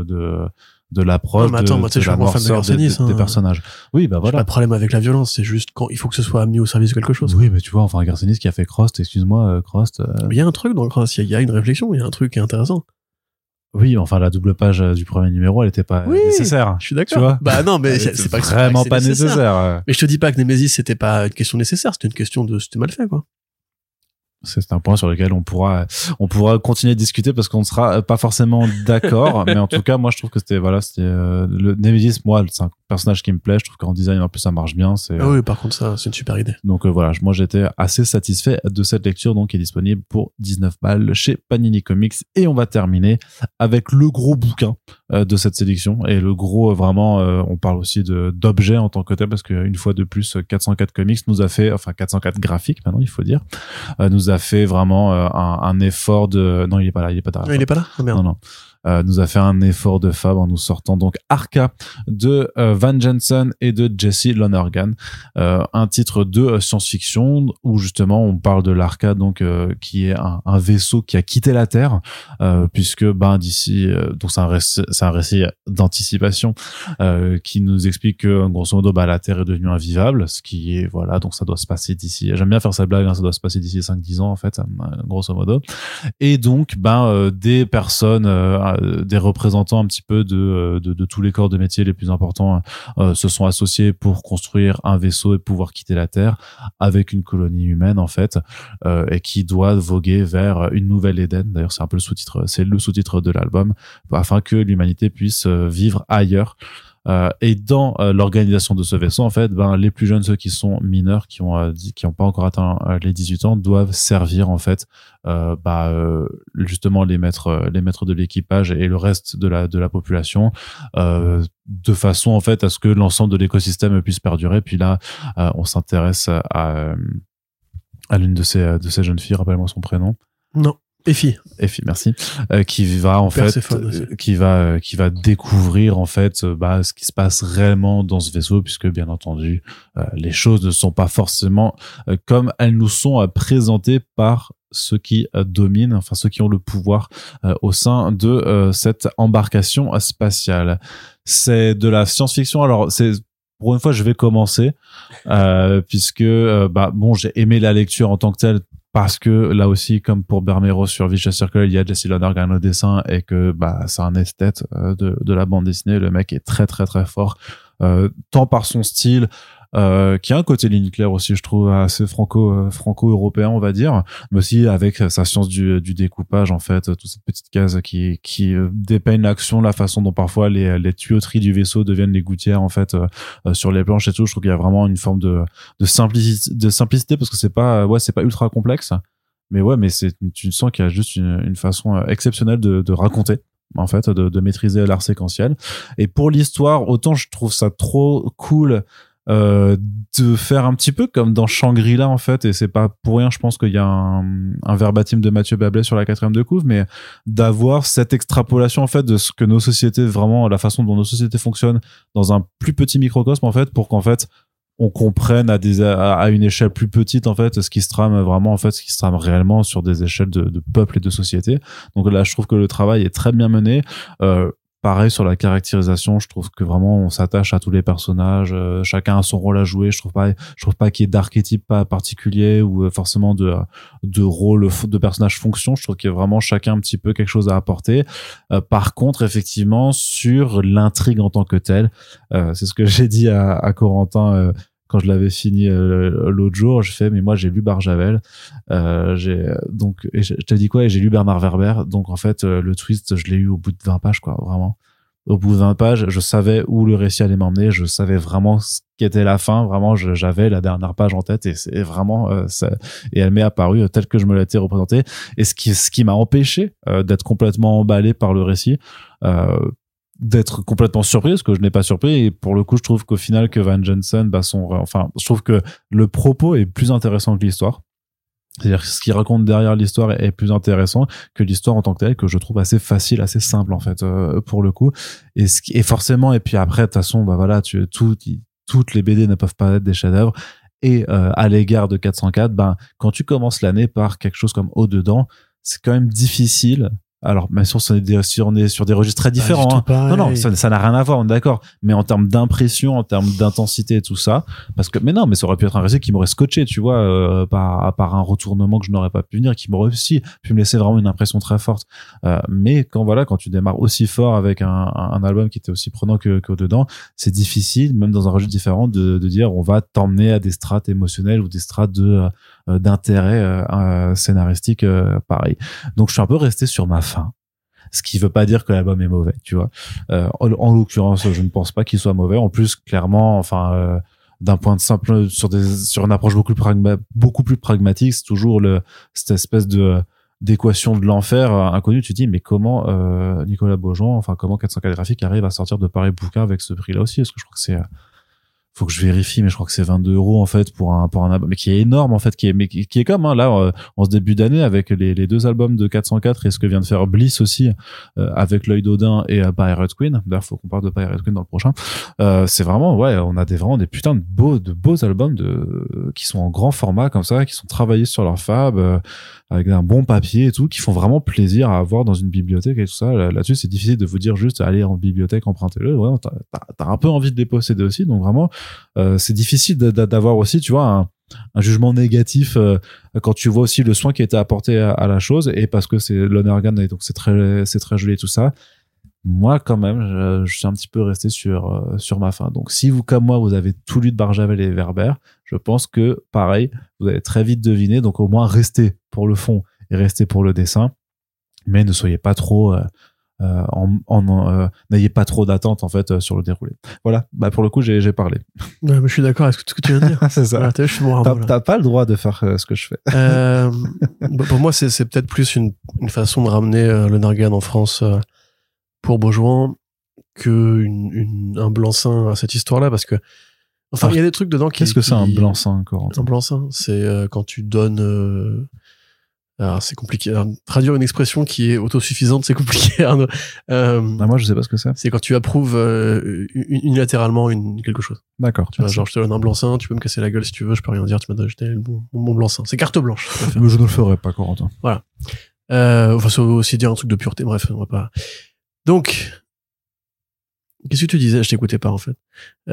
de l'approche, de la noirceur des personnages. Oui, bah voilà. J'ai pas de problème avec la violence, c'est juste quand il faut que ce soit mis au service de quelque chose. Oui, mais tu vois, enfin, Garcenis qui a fait Crost, excuse-moi, Crost. Il y a un truc dans Crost, il y a une réflexion, il y a un truc qui est intéressant. Oui, enfin, la double page du premier numéro, elle était pas nécessaire. Je suis d'accord. Tu vois? Bah non, mais c'est pas vraiment pas nécessaire. Mais je te dis pas que Nemesis c'était pas une question nécessaire, c'était une question de c'était mal fait, quoi. C'est un point sur lequel on pourra continuer de discuter parce qu'on ne sera pas forcément d'accord, mais en tout cas, moi, je trouve que c'était le Nemesis, moi, c'est un personnage qui me plaît. Je trouve qu'en design, en plus, ça marche bien. Oui, par contre, ça, c'est une super idée. Donc, voilà. Moi, j'étais assez satisfait de cette lecture, donc, qui est disponible pour 19 balles chez Panini Comics. Et on va terminer avec le gros bouquin, de cette sélection. Et le gros, vraiment, on parle aussi d'objets en tant que tel parce qu'une fois de plus, 404 Comics nous a fait, enfin, 404 graphiques, maintenant, il faut dire, nous a fait vraiment un effort de... Non, il est pas là. Il est pas là? Oh, merde. Non. nous a fait un effort de fab en nous sortant donc Arca de Van Jensen et de Jesse Lonergan, un titre de science-fiction où justement on parle de l'Arca, donc qui est un vaisseau qui a quitté la Terre, puisque d'ici donc c'est un récit d'anticipation qui nous explique que grosso modo la Terre est devenue invivable, ce qui est voilà, donc ça doit se passer d'ici, j'aime bien faire cette blague, ça doit se passer d'ici 5-10 ans en fait, grosso modo. Et donc des personnes, des représentants un petit peu de tous les corps de métier les plus importants se sont associés pour construire un vaisseau et pouvoir quitter la Terre avec une colonie humaine en fait, et qui doit voguer vers une nouvelle Éden. D'ailleurs c'est un peu le sous-titre de l'album, afin que l'humanité puisse vivre ailleurs. Et dans l'organisation de ce vaisseau, en fait, les plus jeunes, ceux qui sont mineurs, qui ont pas encore atteint les 18 ans, doivent servir en fait, justement les maîtres de l'équipage et le reste de la population, de façon en fait à ce que l'ensemble de l'écosystème puisse perdurer. Puis là, on s'intéresse à l'une de ces jeunes filles. Rappelle-moi son prénom. Non. Effie, merci. Qui va en fait, qui va découvrir en fait, ce qui se passe réellement dans ce vaisseau, puisque bien entendu, les choses ne sont pas forcément comme elles nous sont présentées par ceux qui dominent, enfin ceux qui ont le pouvoir au sein de cette embarcation spatiale. C'est de la science-fiction. Alors pour une fois, je vais commencer puisque j'ai aimé la lecture en tant que telle. Parce que là aussi, comme pour Bermero sur Vicious Circle, il y a Jesse Lonergan au dessin et que c'est un esthète de la bande dessinée. Le mec est très très très fort, tant par son style, qui a un côté ligne claire aussi, je trouve, assez franco-européen, on va dire, mais aussi avec sa science du découpage, en fait, toute cette petite case qui dépeigne l'action, la façon dont parfois les tuyauteries du vaisseau deviennent les gouttières, en fait, sur les planches et tout. Je trouve qu'il y a vraiment une forme de simplicité, parce que c'est pas ultra complexe, mais tu sens qu'il y a juste une façon exceptionnelle de raconter, en fait, de maîtriser l'art séquentiel. Et pour l'histoire, autant je trouve ça trop cool de faire un petit peu comme dans Shangri-La en fait, et c'est pas pour rien, je pense qu'il y a un verbatim de Mathieu Bablet sur la 4e de couve, mais d'avoir cette extrapolation en fait de ce que nos sociétés, vraiment la façon dont nos sociétés fonctionnent dans un plus petit microcosme en fait, pour qu'en fait on comprenne à une échelle plus petite en fait ce qui se trame vraiment, en fait ce qui se trame réellement sur des échelles de peuples et de sociétés. Donc là je trouve que le travail est très bien mené. Pareil sur la caractérisation, je trouve que vraiment on s'attache à tous les personnages, chacun a son rôle à jouer. Je trouve pas qu'il y ait d'archétype pas particulier ou forcément de rôle de personnage fonction. Je trouve qu'il y a vraiment chacun un petit peu quelque chose à apporter. Par contre, effectivement, sur l'intrigue en tant que telle, c'est ce que j'ai dit à Corentin quand je l'avais fini l'autre jour. Je fais, mais moi j'ai lu Barjavel, je t'ai dit quoi, et j'ai lu Bernard Werber, donc en fait le twist je l'ai eu au bout de 20 pages quoi, vraiment au bout de 20 pages je savais où le récit allait m'emmener, je savais vraiment ce qu'était la fin, vraiment j'avais la dernière page en tête, et c'est vraiment et elle m'est apparue telle que je me l'étais représentée, et ce qui m'a empêché d'être complètement emballé par le récit, d'être complètement surpris, parce que je n'ai pas surpris, et pour le coup je trouve qu'au final que Van Jensen je trouve que le propos est plus intéressant que l'histoire, c'est-à-dire que ce qu'il raconte derrière l'histoire est plus intéressant que l'histoire en tant que telle, que je trouve assez facile, assez simple en fait, pour le coup, et forcément, et puis après de toute façon toutes les BD ne peuvent pas être des chefs-d'œuvre, et à l'égard de 404, quand tu commences l'année par quelque chose comme Au-dedans, c'est quand même difficile. Alors, bien sûr, on est sur des registres très différents. Non, ça n'a rien à voir, on est d'accord. Mais en termes d'impression, en termes d'intensité et tout ça, mais ça aurait pu être un récit qui m'aurait scotché, tu vois, par un retournement que je n'aurais pas pu venir, qui m'aurait aussi pu me laisser vraiment une impression très forte. Mais quand tu démarres aussi fort avec un album qui était aussi prenant qu'au-dedans, c'est difficile, même dans un registre différent, de dire on va t'emmener à des strates émotionnelles ou des strates d'intérêt scénaristique, pareil. Donc, je suis un peu resté sur ma fin. Ce qui veut pas dire que l'album est mauvais, tu vois. En l'occurrence, je ne pense pas qu'il soit mauvais. En plus, clairement, d'un point de simple, sur une approche beaucoup plus pragmatique, c'est toujours cette espèce d'équation de l'enfer inconnue. Tu te dis, mais comment Nicolas Beaujean, comment 404 Graphiques arrive à sortir de pareils bouquins avec ce prix-là aussi? Parce que je crois que faut que je vérifie, mais je crois que c'est 22 € en fait pour un album, mais qui est énorme en fait, qui est comme là en ce début d'année avec les 2 albums de 404 et ce que vient de faire Bliss aussi avec L'Œil d'Odin et Pirate Queen. D'ailleurs, faut qu'on parle de Pirate Queen dans le prochain. C'est vraiment on a vraiment des putains de beaux albums qui sont en grand format comme ça, qui sont travaillés sur leur fab avec un bon papier et tout, qui font vraiment plaisir à avoir dans une bibliothèque et tout ça. Là-dessus, c'est difficile de vous dire juste allez en bibliothèque, empruntez-le. Vraiment, t'as un peu envie de les posséder aussi, donc vraiment c'est difficile d'avoir aussi, tu vois, un jugement négatif quand tu vois aussi le soin qui a été apporté à la chose, et parce que c'est Lonergan et donc c'est très joli et tout ça. Moi quand même je suis un petit peu resté sur ma faim. Donc si vous comme moi vous avez tout lu de Barjavel et Werber, je pense que pareil vous allez très vite deviner, donc au moins restez pour le fond et restez pour le dessin, mais ne soyez pas trop n'ayez pas trop d'attentes en fait sur le déroulé. Voilà, bah pour le coup j'ai parlé. Ouais, mais je suis d'accord avec ce que tu viens de dire. C'est ça. Voilà, je suis bon, t'as pas le droit de faire ce que je fais. Pour moi c'est peut-être plus une façon de ramener le Nargan en France pour Beaujouan que un blanc-seing à cette histoire-là, parce que il y a des trucs dedans qu'est-ce que c'est un blanc-seing, Corentin? Un blanc-seing, c'est quand tu donnes alors c'est compliqué. Alors, traduire une expression qui est autosuffisante, c'est compliqué, Arnaud. Moi, je sais pas ce que c'est. C'est quand tu approuves unilatéralement quelque chose. D'accord. Tu vois, genre, je te donne un blanc-seing, tu peux me casser la gueule si tu veux, je peux rien dire, tu m'as jeté mon blanc-seing. C'est carte blanche. Mais je ne le ferai pas, Corentin. Voilà. Ça veut aussi dire un truc de pureté. Bref, on va pas. Donc, qu'est-ce que tu disais? Je t'écoutais pas, en fait.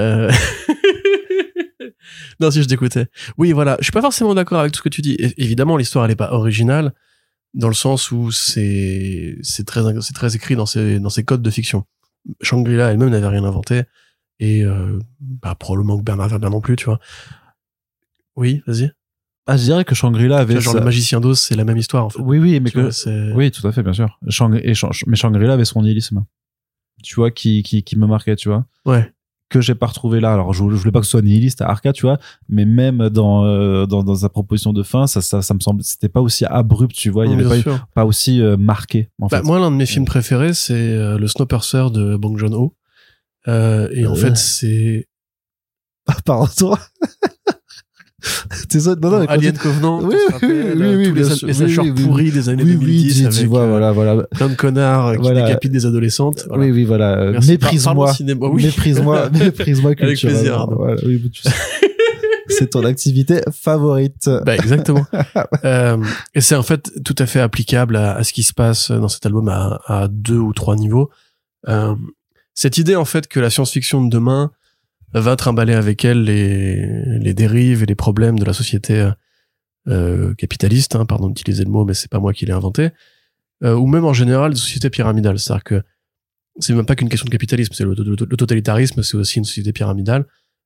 Non, si je t'écoutais. Oui, voilà. Je suis pas forcément d'accord avec tout ce que tu dis. Évidemment, l'histoire, elle est pas originale, dans le sens où c'est très écrit dans ses codes de fiction. Shangri-La elle-même n'avait rien inventé. Et, probablement que Bernard Werber non plus, tu vois. Oui, vas-y. Je dirais que Shangri-La avait genre le Magicien d'Oz, c'est la même histoire, en fait. Oui, mais oui, tout à fait, bien sûr. Mais Shangri-La avait son nihilisme. Tu vois, qui me marquait, tu vois. Ouais. Que j'ai pas retrouvé là. Alors je voulais pas que ce soit nihiliste à Arca, tu vois, mais même dans sa proposition de fin, ça me semble, c'était pas aussi abrupt, tu vois, il y avait pas aussi marqué en fait. Moi, l'un de mes films préférés, c'est le Snowpiercer de Bong Joon-ho, et en fait c'est pardon. C'est ça, non, Alien Covenant, oui, tous les slashers pourris des années 2010 avec voilà. plein de connards qui décapitent des adolescentes. Voilà. Oui, voilà. Méprise-moi. Méprise-moi culturellement. Avec plaisir. Voilà, oui, c'est ton activité favorite. Exactement. Et c'est en fait tout à fait applicable à ce qui se passe dans cet album à 2 ou 3 niveaux. Cette idée en fait que la science-fiction de demain va trimballer avec elle les dérives et les problèmes de la société capitaliste, pardon d'utiliser le mot, mais c'est pas moi qui l'ai inventé, ou même en général des sociétés pyramidales. C'est-à-dire que c'est même pas qu'une question de capitalisme, c'est le totalitarisme, c'est aussi une société pyramidale.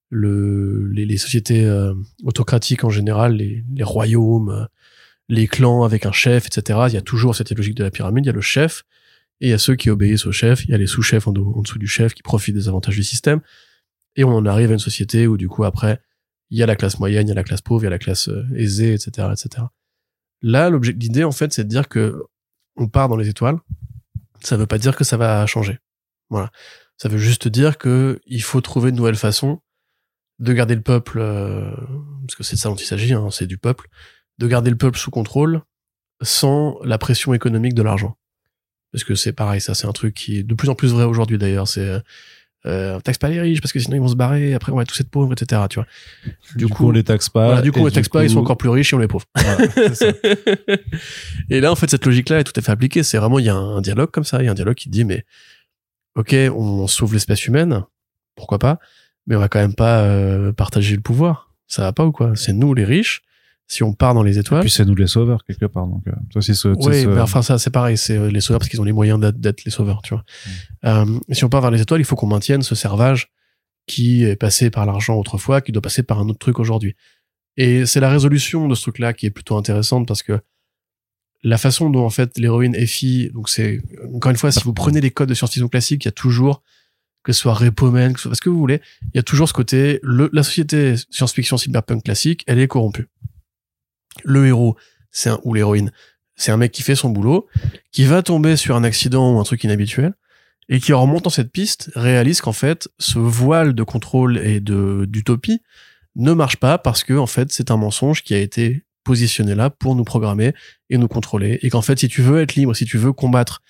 Les sociétés autocratiques en général, les royaumes, les clans avec un chef, etc. Il y a toujours cette logique de la pyramide, il y a le chef, et il y a ceux qui obéissent au chef, il y a les sous-chefs en dessous du chef qui profitent des avantages du système. Et on en arrive à une société où, du coup, après, il y a la classe moyenne, il y a la classe pauvre, il y a la classe aisée, etc., etc. Là, l'idée, en fait, c'est de dire que on part dans les étoiles. Ça veut pas dire que ça va changer. Voilà. Ça veut juste dire que il faut trouver de nouvelles façons de garder le peuple, parce que c'est de ça dont il s'agit, c'est du peuple, de garder le peuple sous contrôle sans la pression économique de l'argent. Parce que c'est pareil, ça, c'est un truc qui est de plus en plus vrai aujourd'hui, d'ailleurs. C'est on taxe pas les riches parce que sinon ils vont se barrer, après on va tous être pauvres, etc. Tu vois. Du coup on les taxe pas. Voilà, du coup on les taxe pas, ils sont encore plus riches et on les pauvre. Voilà, c'est ça. Et là en fait cette logique là est tout à fait appliquée. C'est vraiment, il y a un dialogue comme ça, il y a un dialogue qui dit mais ok, on sauve l'espèce humaine, pourquoi pas, mais on va quand même pas partager le pouvoir. Ça va pas ou quoi? C'est nous les riches. Si on part dans les étoiles. Et puis c'est nous les sauveurs quelque part, donc toi aussi enfin ça c'est pareil, c'est les sauveurs parce qu'ils ont les moyens d'être les sauveurs, tu vois. Si on part vers les étoiles, il faut qu'on maintienne ce servage qui est passé par l'argent autrefois, qui doit passer par un autre truc aujourd'hui. Et c'est la résolution de ce truc-là qui est plutôt intéressante, parce que la façon dont en fait l'héroïne Effie, donc c'est encore une fois, si vous prenez les codes de science-fiction classique, il y a toujours, que ce soit Repo Man, que ce soit ce que vous voulez, il y a toujours ce côté, la société science-fiction cyberpunk classique, elle est corrompue. Le héros, ou l'héroïne, c'est un mec qui fait son boulot, qui va tomber sur un accident ou un truc inhabituel, et qui, en remontant cette piste, réalise qu'en fait, ce voile de contrôle et d'utopie ne marche pas parce que, en fait, c'est un mensonge qui a été positionné là pour nous programmer et nous contrôler. Et qu'en fait, si tu veux être libre, si tu veux combattre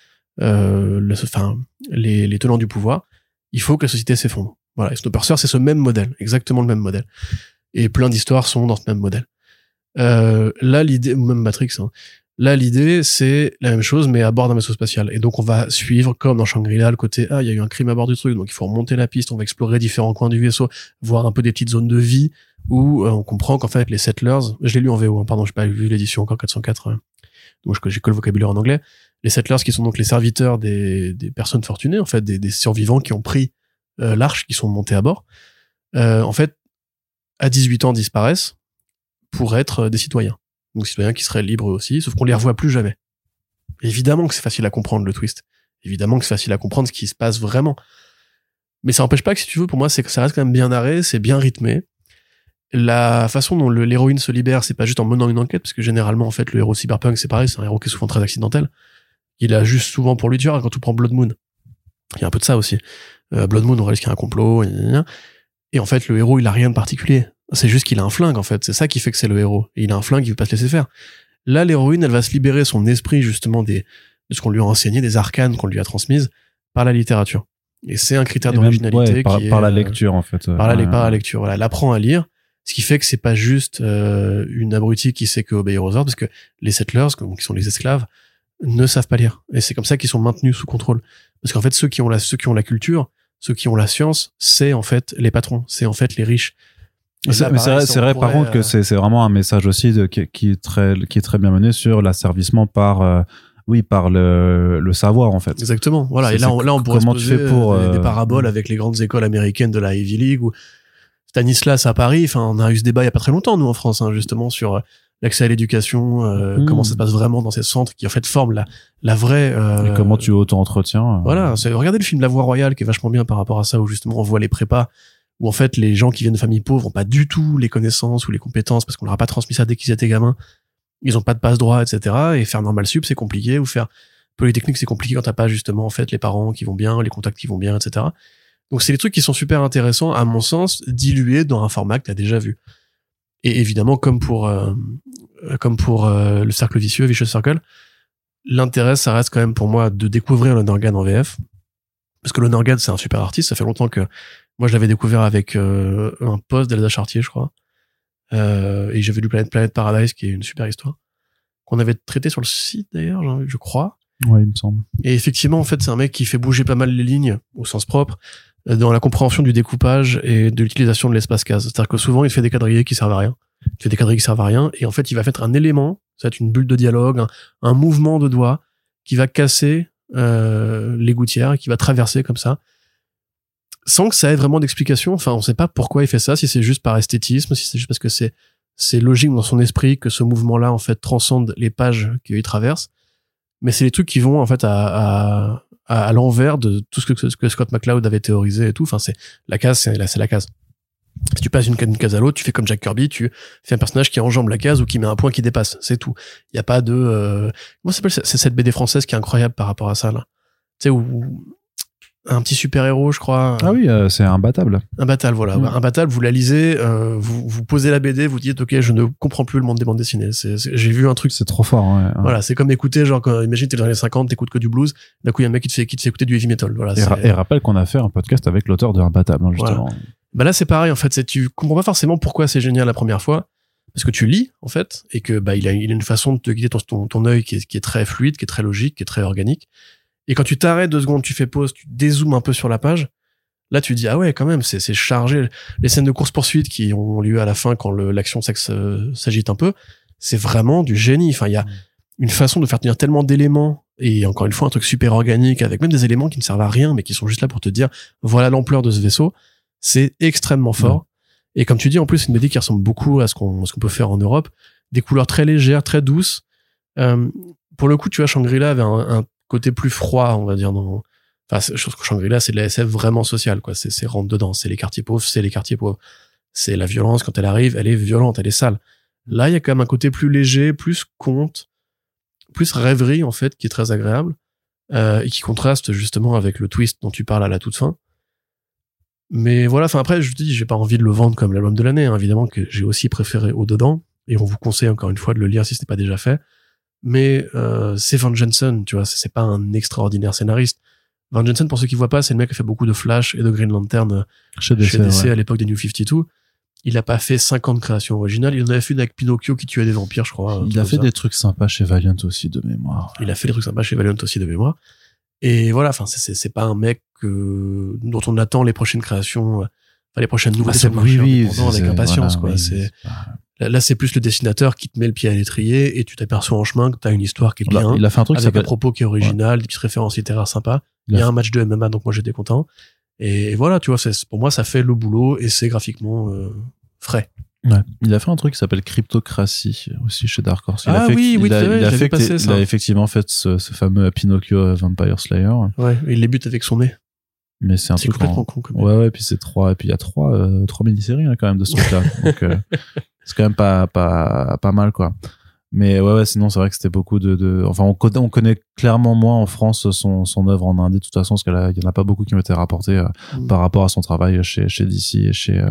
les tenants du pouvoir, il faut que la société s'effondre. Voilà. Et Snowpiercer, c'est ce même modèle, exactement le même modèle. Et plein d'histoires sont dans ce même modèle. Là, l'idée, ou même Matrix, hein. Là, l'idée, c'est la même chose, mais à bord d'un vaisseau spatial. Et donc, on va suivre, comme dans Shangri-La, le côté, il y a eu un crime à bord du truc, donc il faut remonter la piste, on va explorer différents coins du vaisseau, voir un peu des petites zones de vie, où on comprend qu'en fait, les settlers, je l'ai lu en VO, hein, pardon, j'ai pas vu l'édition encore 404, donc j'ai que le vocabulaire en anglais. Les settlers, qui sont donc les serviteurs des personnes fortunées, en fait, des survivants qui ont pris l'arche, qui sont montés à bord, en fait, à 18 ans, disparaissent pour être des citoyens. Donc citoyens qui seraient libres aussi, sauf qu'on les revoit plus jamais. Évidemment que c'est facile à comprendre le twist. Évidemment que c'est facile à comprendre ce qui se passe vraiment. Mais ça n'empêche pas que, si tu veux, pour moi, c'est que ça reste quand même bien narré, c'est bien rythmé. La façon dont l'héroïne se libère, c'est pas juste en menant une enquête, parce que généralement, en fait, le héros cyberpunk, c'est pareil, c'est un héros qui est souvent très accidentel. Il a juste souvent pour lui tuer, quand tu prends Blood Moon. Il y a un peu de ça aussi. Blood Moon, on réalise qu'il y a un complot, et en fait, le héros, il a rien de particulier. C'est juste qu'il a un flingue, en fait. C'est ça qui fait que c'est le héros. Et il a un flingue, il veut pas se laisser faire. Là, l'héroïne, elle va se libérer son esprit, justement, de ce qu'on lui a enseigné, des arcanes qu'on lui a transmises, par la littérature. Et c'est un critère d'originalité par la lecture, en fait. Par la lecture, voilà. Elle apprend à lire. Ce qui fait que c'est pas juste une abrutie qui sait que obéir aux ordres, parce que les settlers, qui sont les esclaves, ne savent pas lire. Et c'est comme ça qu'ils sont maintenus sous contrôle. Parce qu'en fait, ceux qui ont la culture, ceux qui ont la science, c'est en fait les patrons, c'est en fait les riches. Mais c'est vrai par contre que c'est vraiment un message aussi qui est très bien mené sur l'asservissement par le savoir, en fait. Exactement. Voilà. Et là on pourrait se poser des paraboles avec les grandes écoles américaines de la Ivy League ou Stanislas à Paris. Enfin, on a eu ce débat il y a pas très longtemps, nous, en France, hein, justement, sur l'accès à l'éducation, comment ça se passe vraiment dans ces centres qui, en fait, forment la vraie, et comment tu auto-entretiens. Voilà. Regardez le film La Voie Royale, qui est vachement bien par rapport à ça, où justement on voit les prépas, où en fait les gens qui viennent de familles pauvres ont pas du tout les connaissances ou les compétences parce qu'on leur a pas transmis ça dès qu'ils étaient gamins. Ils ont pas de passe-droit, etc. Et faire normal sup, c'est compliqué, ou faire polytechnique, c'est compliqué quand t'as pas justement en fait les parents qui vont bien, les contacts qui vont bien, etc. Donc c'est des trucs qui sont super intéressants, à mon sens, dilués dans un format que t'as déjà vu. Et évidemment, comme pour le cercle vicieux, Vicious Circle, l'intérêt, ça reste quand même pour moi de découvrir Lonergan en VF. Parce que Lonergan, c'est un super artiste. Ça fait longtemps que moi, je l'avais découvert avec un post d'Elsa Chartier, je crois. Et j'avais lu Planet Paradise, qui est une super histoire. Qu'on avait traité sur le site, d'ailleurs, je crois. Ouais, il me semble. Et effectivement, en fait, c'est un mec qui fait bouger pas mal les lignes, au sens propre, dans la compréhension du découpage et de l'utilisation de l'espace case. C'est-à-dire que souvent, il fait des quadrillés qui servent à rien. Il fait des quadrillés qui servent à rien. Et en fait, il va faire un élément, ça va être une bulle de dialogue, un mouvement de doigt qui va casser les gouttières et qui va traverser comme ça. Sans que ça ait vraiment d'explication. Enfin, on sait pas pourquoi il fait ça, si c'est juste par esthétisme, si c'est juste parce que c'est logique dans son esprit que ce mouvement-là, en fait, transcende les pages qu'il traverse. Mais c'est les trucs qui vont, en fait, à l'envers de tout ce que Scott McCloud avait théorisé et tout. Enfin, c'est la case, c'est la case. Si tu passes d'une case à l'autre, tu fais comme Jack Kirby, tu fais un personnage qui enjambe la case ou qui met un point qui dépasse. C'est tout. Il y a pas de, comment ça s'appelle, c'est cette BD française qui est incroyable par rapport à ça, là. Tu sais, où un petit super-héros, je crois. Ah oui, c'est Imbattable. Imbattable, voilà. Mmh. Imbattable, vous la lisez, vous posez la BD, vous dites, ok, je ne comprends plus le monde des bandes dessinées. J'ai vu un truc. C'est trop fort, ouais. Voilà, c'est comme écouter, genre, imagine, t'es dans les années 50, t'écoutes que du blues, d'un coup, il y a un mec qui te fait écouter du heavy metal. Voilà. Et rappelle qu'on a fait un podcast avec l'auteur de Imbattable, hein, justement. Voilà. Bah là, c'est pareil, en fait, tu comprends pas forcément pourquoi c'est génial la première fois, parce que tu lis, en fait, et que, il a une façon de te guider ton œil qui est très fluide, qui est très logique, qui est très organique. Et quand tu t'arrêtes 2 secondes, tu fais pause, tu dézoomes un peu sur la page, là tu dis ah ouais quand même c'est chargé. Les scènes de course-poursuite qui ont lieu à la fin quand l'action s'agite un peu, c'est vraiment du génie. Enfin il y a une façon de faire tenir tellement d'éléments et encore une fois un truc super organique avec même des éléments qui ne servent à rien mais qui sont juste là pour te dire voilà l'ampleur de ce vaisseau. C'est extrêmement fort. Et comme tu dis en plus c'est une BD qui ressemble beaucoup à ce qu'on peut faire en Europe, des couleurs très légères, très douces. Pour le coup tu vois Shangri-La avait un côté plus froid, on va dire, enfin, je trouve que Shangri-La, c'est de la SF vraiment sociale, quoi. C'est rentre dedans. C'est les quartiers pauvres, c'est les quartiers pauvres. C'est la violence, quand elle arrive, elle est violente, elle est sale. Là, il y a quand même un côté plus léger, plus conte, plus rêverie, en fait, qui est très agréable. et qui contraste justement avec le twist dont tu parles à la toute fin. Mais voilà, enfin après, je te dis, j'ai pas envie de le vendre comme l'album de l'année, hein. Évidemment que j'ai aussi préféré Au-dedans, et on vous conseille encore une fois de le lire si ce n'est pas déjà fait. Mais c'est Van Jensen, tu vois, c'est pas un extraordinaire scénariste. Van Jensen, pour ceux qui voient pas, c'est le mec qui a fait beaucoup de Flash et de Green Lantern chez DC ouais. À l'époque des New 52. Il a pas fait 50 créations originales. Il en avait fait une avec Pinocchio qui tuait des vampires, je crois. Il a fait des trucs sympas chez Valiant aussi, de mémoire. Il a fait des trucs sympas chez Valiant aussi, de mémoire. Et voilà, enfin, c'est pas un mec dont on attend les prochaines créations, enfin, les prochaines nouveautés sur le marché indépendant avec impatience, voilà, quoi. Oui, là, c'est plus le dessinateur qui te met le pied à l'étrier et tu t'aperçois en chemin que t'as une histoire qui est bien. Il a fait un truc avec un propos qui est original, des petites références littéraires sympas. Il y a un match de MMA, donc moi j'étais content. Et voilà, tu vois, pour moi, ça fait le boulot et c'est graphiquement frais. Ouais. Il a fait un truc qui s'appelle Cryptocratie aussi chez Dark Horse. Il a effectivement fait ce fameux Pinocchio Vampire Slayer. Ouais, il les bute avec son nez. Mais c'est un truc complètement con. Ouais, puis et puis il y a trois mini-séries hein, quand même de ce truc-là. Donc c'est quand même pas mal quoi. Mais ouais, sinon c'est vrai que c'était beaucoup enfin on connaît clairement moins en France son œuvre en indé de toute façon parce qu'il y en a pas beaucoup qui ont été rapportés par rapport à son travail chez DC et chez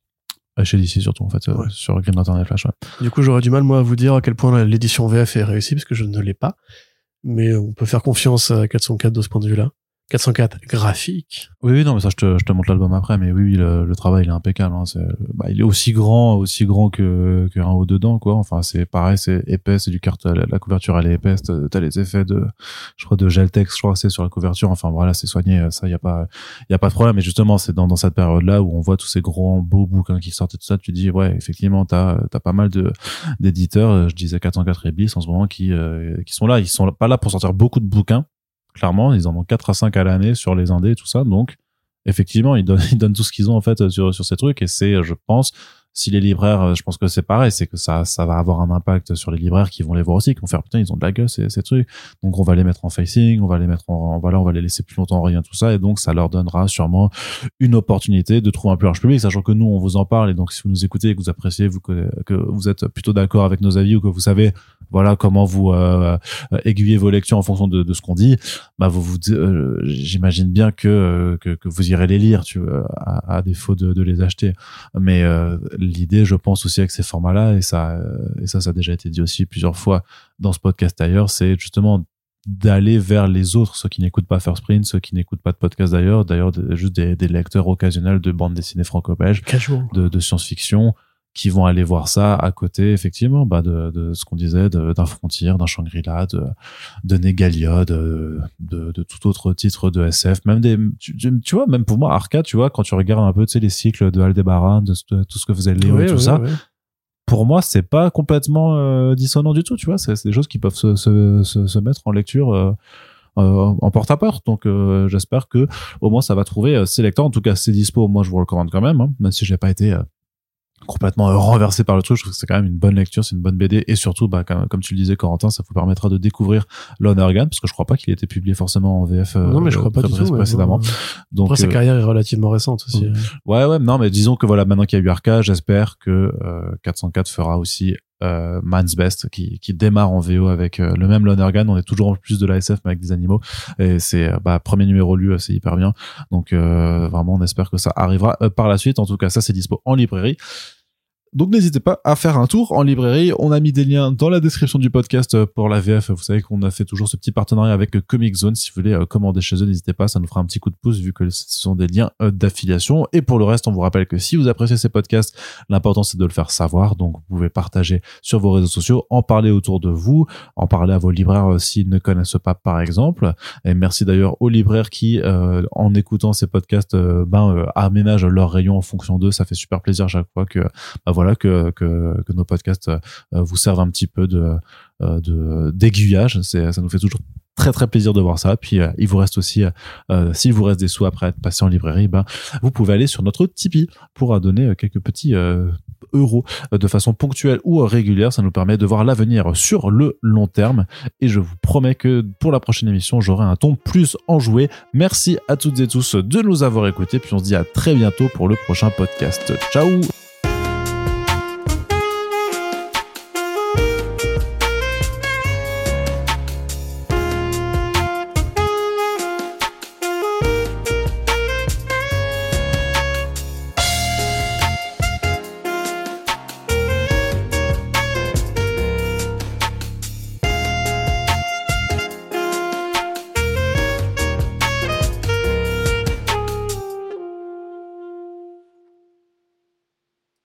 DC surtout en fait ouais. Sur Green Lantern et Flash. Ouais. Du coup, j'aurais du mal moi à vous dire à quel point l'édition VF est réussie parce que je ne l'ai pas. Mais on peut faire confiance à 404 de ce point de vue-là. 404 graphique. Oui, non, mais ça, je te montre l'album après, mais oui, le travail, il est impeccable, hein. Il est aussi grand que un haut dedans, quoi. Enfin, c'est pareil, c'est épais, c'est du la couverture, elle est épaisse, t'as les effets de Geltex, je crois, c'est sur la couverture. Enfin, voilà, c'est soigné, ça, y a pas de problème. Mais justement, c'est dans cette période-là où on voit tous ces grands, beaux bouquins qui sortent et tout ça, tu dis, ouais, effectivement, t'as pas mal d'éditeurs, je disais 404 et Bliss en ce moment, qui sont là. Ils sont pas là pour sortir beaucoup de bouquins. Clairement, ils en ont 4 à 5 à l'année sur les indés et tout ça. Donc, effectivement, ils donnent tout ce qu'ils ont, en fait, sur ces trucs. Et c'est, je pense, si les libraires, je pense que c'est pareil, c'est que ça va avoir un impact sur les libraires qui vont les voir aussi, qui vont faire, putain, ils ont de la gueule, ces trucs. Donc, on va les mettre en facing, on va les laisser plus longtemps en rien, tout ça. Et donc, ça leur donnera sûrement une opportunité de trouver un plus large public, sachant que nous, on vous en parle. Et donc, si vous nous écoutez et que vous appréciez, que vous êtes plutôt d'accord avec nos avis ou que vous savez, voilà, comment vous aiguillez vos lectures en fonction de ce qu'on dit, bah, j'imagine bien que vous irez les lire, tu vois, à défaut de les acheter. Mais, l'idée, je pense aussi avec ces formats-là, et ça a déjà été dit aussi plusieurs fois dans ce podcast ailleurs, c'est justement d'aller vers les autres, ceux qui n'écoutent pas First Print, ceux qui n'écoutent pas de podcast d'ailleurs, juste des lecteurs occasionnels de bandes dessinées franco-belges, de science-fiction, qui vont aller voir ça à côté, effectivement, de ce qu'on disait, d'un Frontier, d'un Shangri-La, de Negalia, de tout autre titre de SF, même tu vois, même pour moi, Arca, tu vois, quand tu regardes un peu, tu sais, les cycles de Aldebaran, de tout ce que faisait Léo et tout ça, pour moi, c'est pas complètement dissonant du tout, tu vois, c'est des choses qui peuvent se mettre en lecture, en porte-à-porte. Donc j'espère que au moins ça va trouver ses lecteurs. En tout cas, c'est dispo, moi je vous le recommande quand même, hein, même si j'ai pas été complètement renversé par le truc. Je trouve que c'est quand même une bonne lecture, c'est une bonne BD, et surtout, comme tu le disais, Corentin, ça vous permettra de découvrir Lonergan, parce que je crois pas qu'il ait été publié forcément en VF. Non, mais je crois pas du tout précédemment. Donc après, sa carrière est relativement récente aussi. Ouais, non, mais disons que voilà, maintenant qu'il y a eu Arca, j'espère que 404 fera aussi Man's Best qui démarre en VO avec le même Lonergan. On est toujours en plus de la SF mais avec des animaux, et c'est premier numéro lu, c'est hyper bien. Donc vraiment, on espère que ça arrivera par la suite. En tout cas, ça c'est dispo en librairie. Donc n'hésitez pas à faire un tour en librairie. On a mis des liens dans la description du podcast pour la VF. Vous savez qu'on a fait toujours ce petit partenariat avec Comic Zone. Si vous voulez commander chez eux, n'hésitez pas, ça nous fera un petit coup de pouce vu que ce sont des liens d'affiliation. Et pour le reste, on vous rappelle que si vous appréciez ces podcasts, l'important c'est de le faire savoir. Donc vous pouvez partager sur vos réseaux sociaux, en parler autour de vous, en parler à vos libraires s'ils ne connaissent pas par exemple. Et merci d'ailleurs aux libraires qui, en écoutant ces podcasts, aménagent leur rayon en fonction d'eux. Ça fait super plaisir à chaque fois que voilà, que nos podcasts vous servent un petit peu d'aiguillage. Ça nous fait toujours très très plaisir de voir ça. Puis il vous reste aussi, s'il vous reste des sous après être passé en librairie, vous pouvez aller sur notre Tipeee pour donner quelques petits euros de façon ponctuelle ou régulière. Ça nous permet de voir l'avenir sur le long terme, et je vous promets que pour la prochaine émission, j'aurai un ton plus enjoué. Merci à toutes et tous de nous avoir écoutés, puis on se dit à très bientôt pour le prochain podcast. Ciao.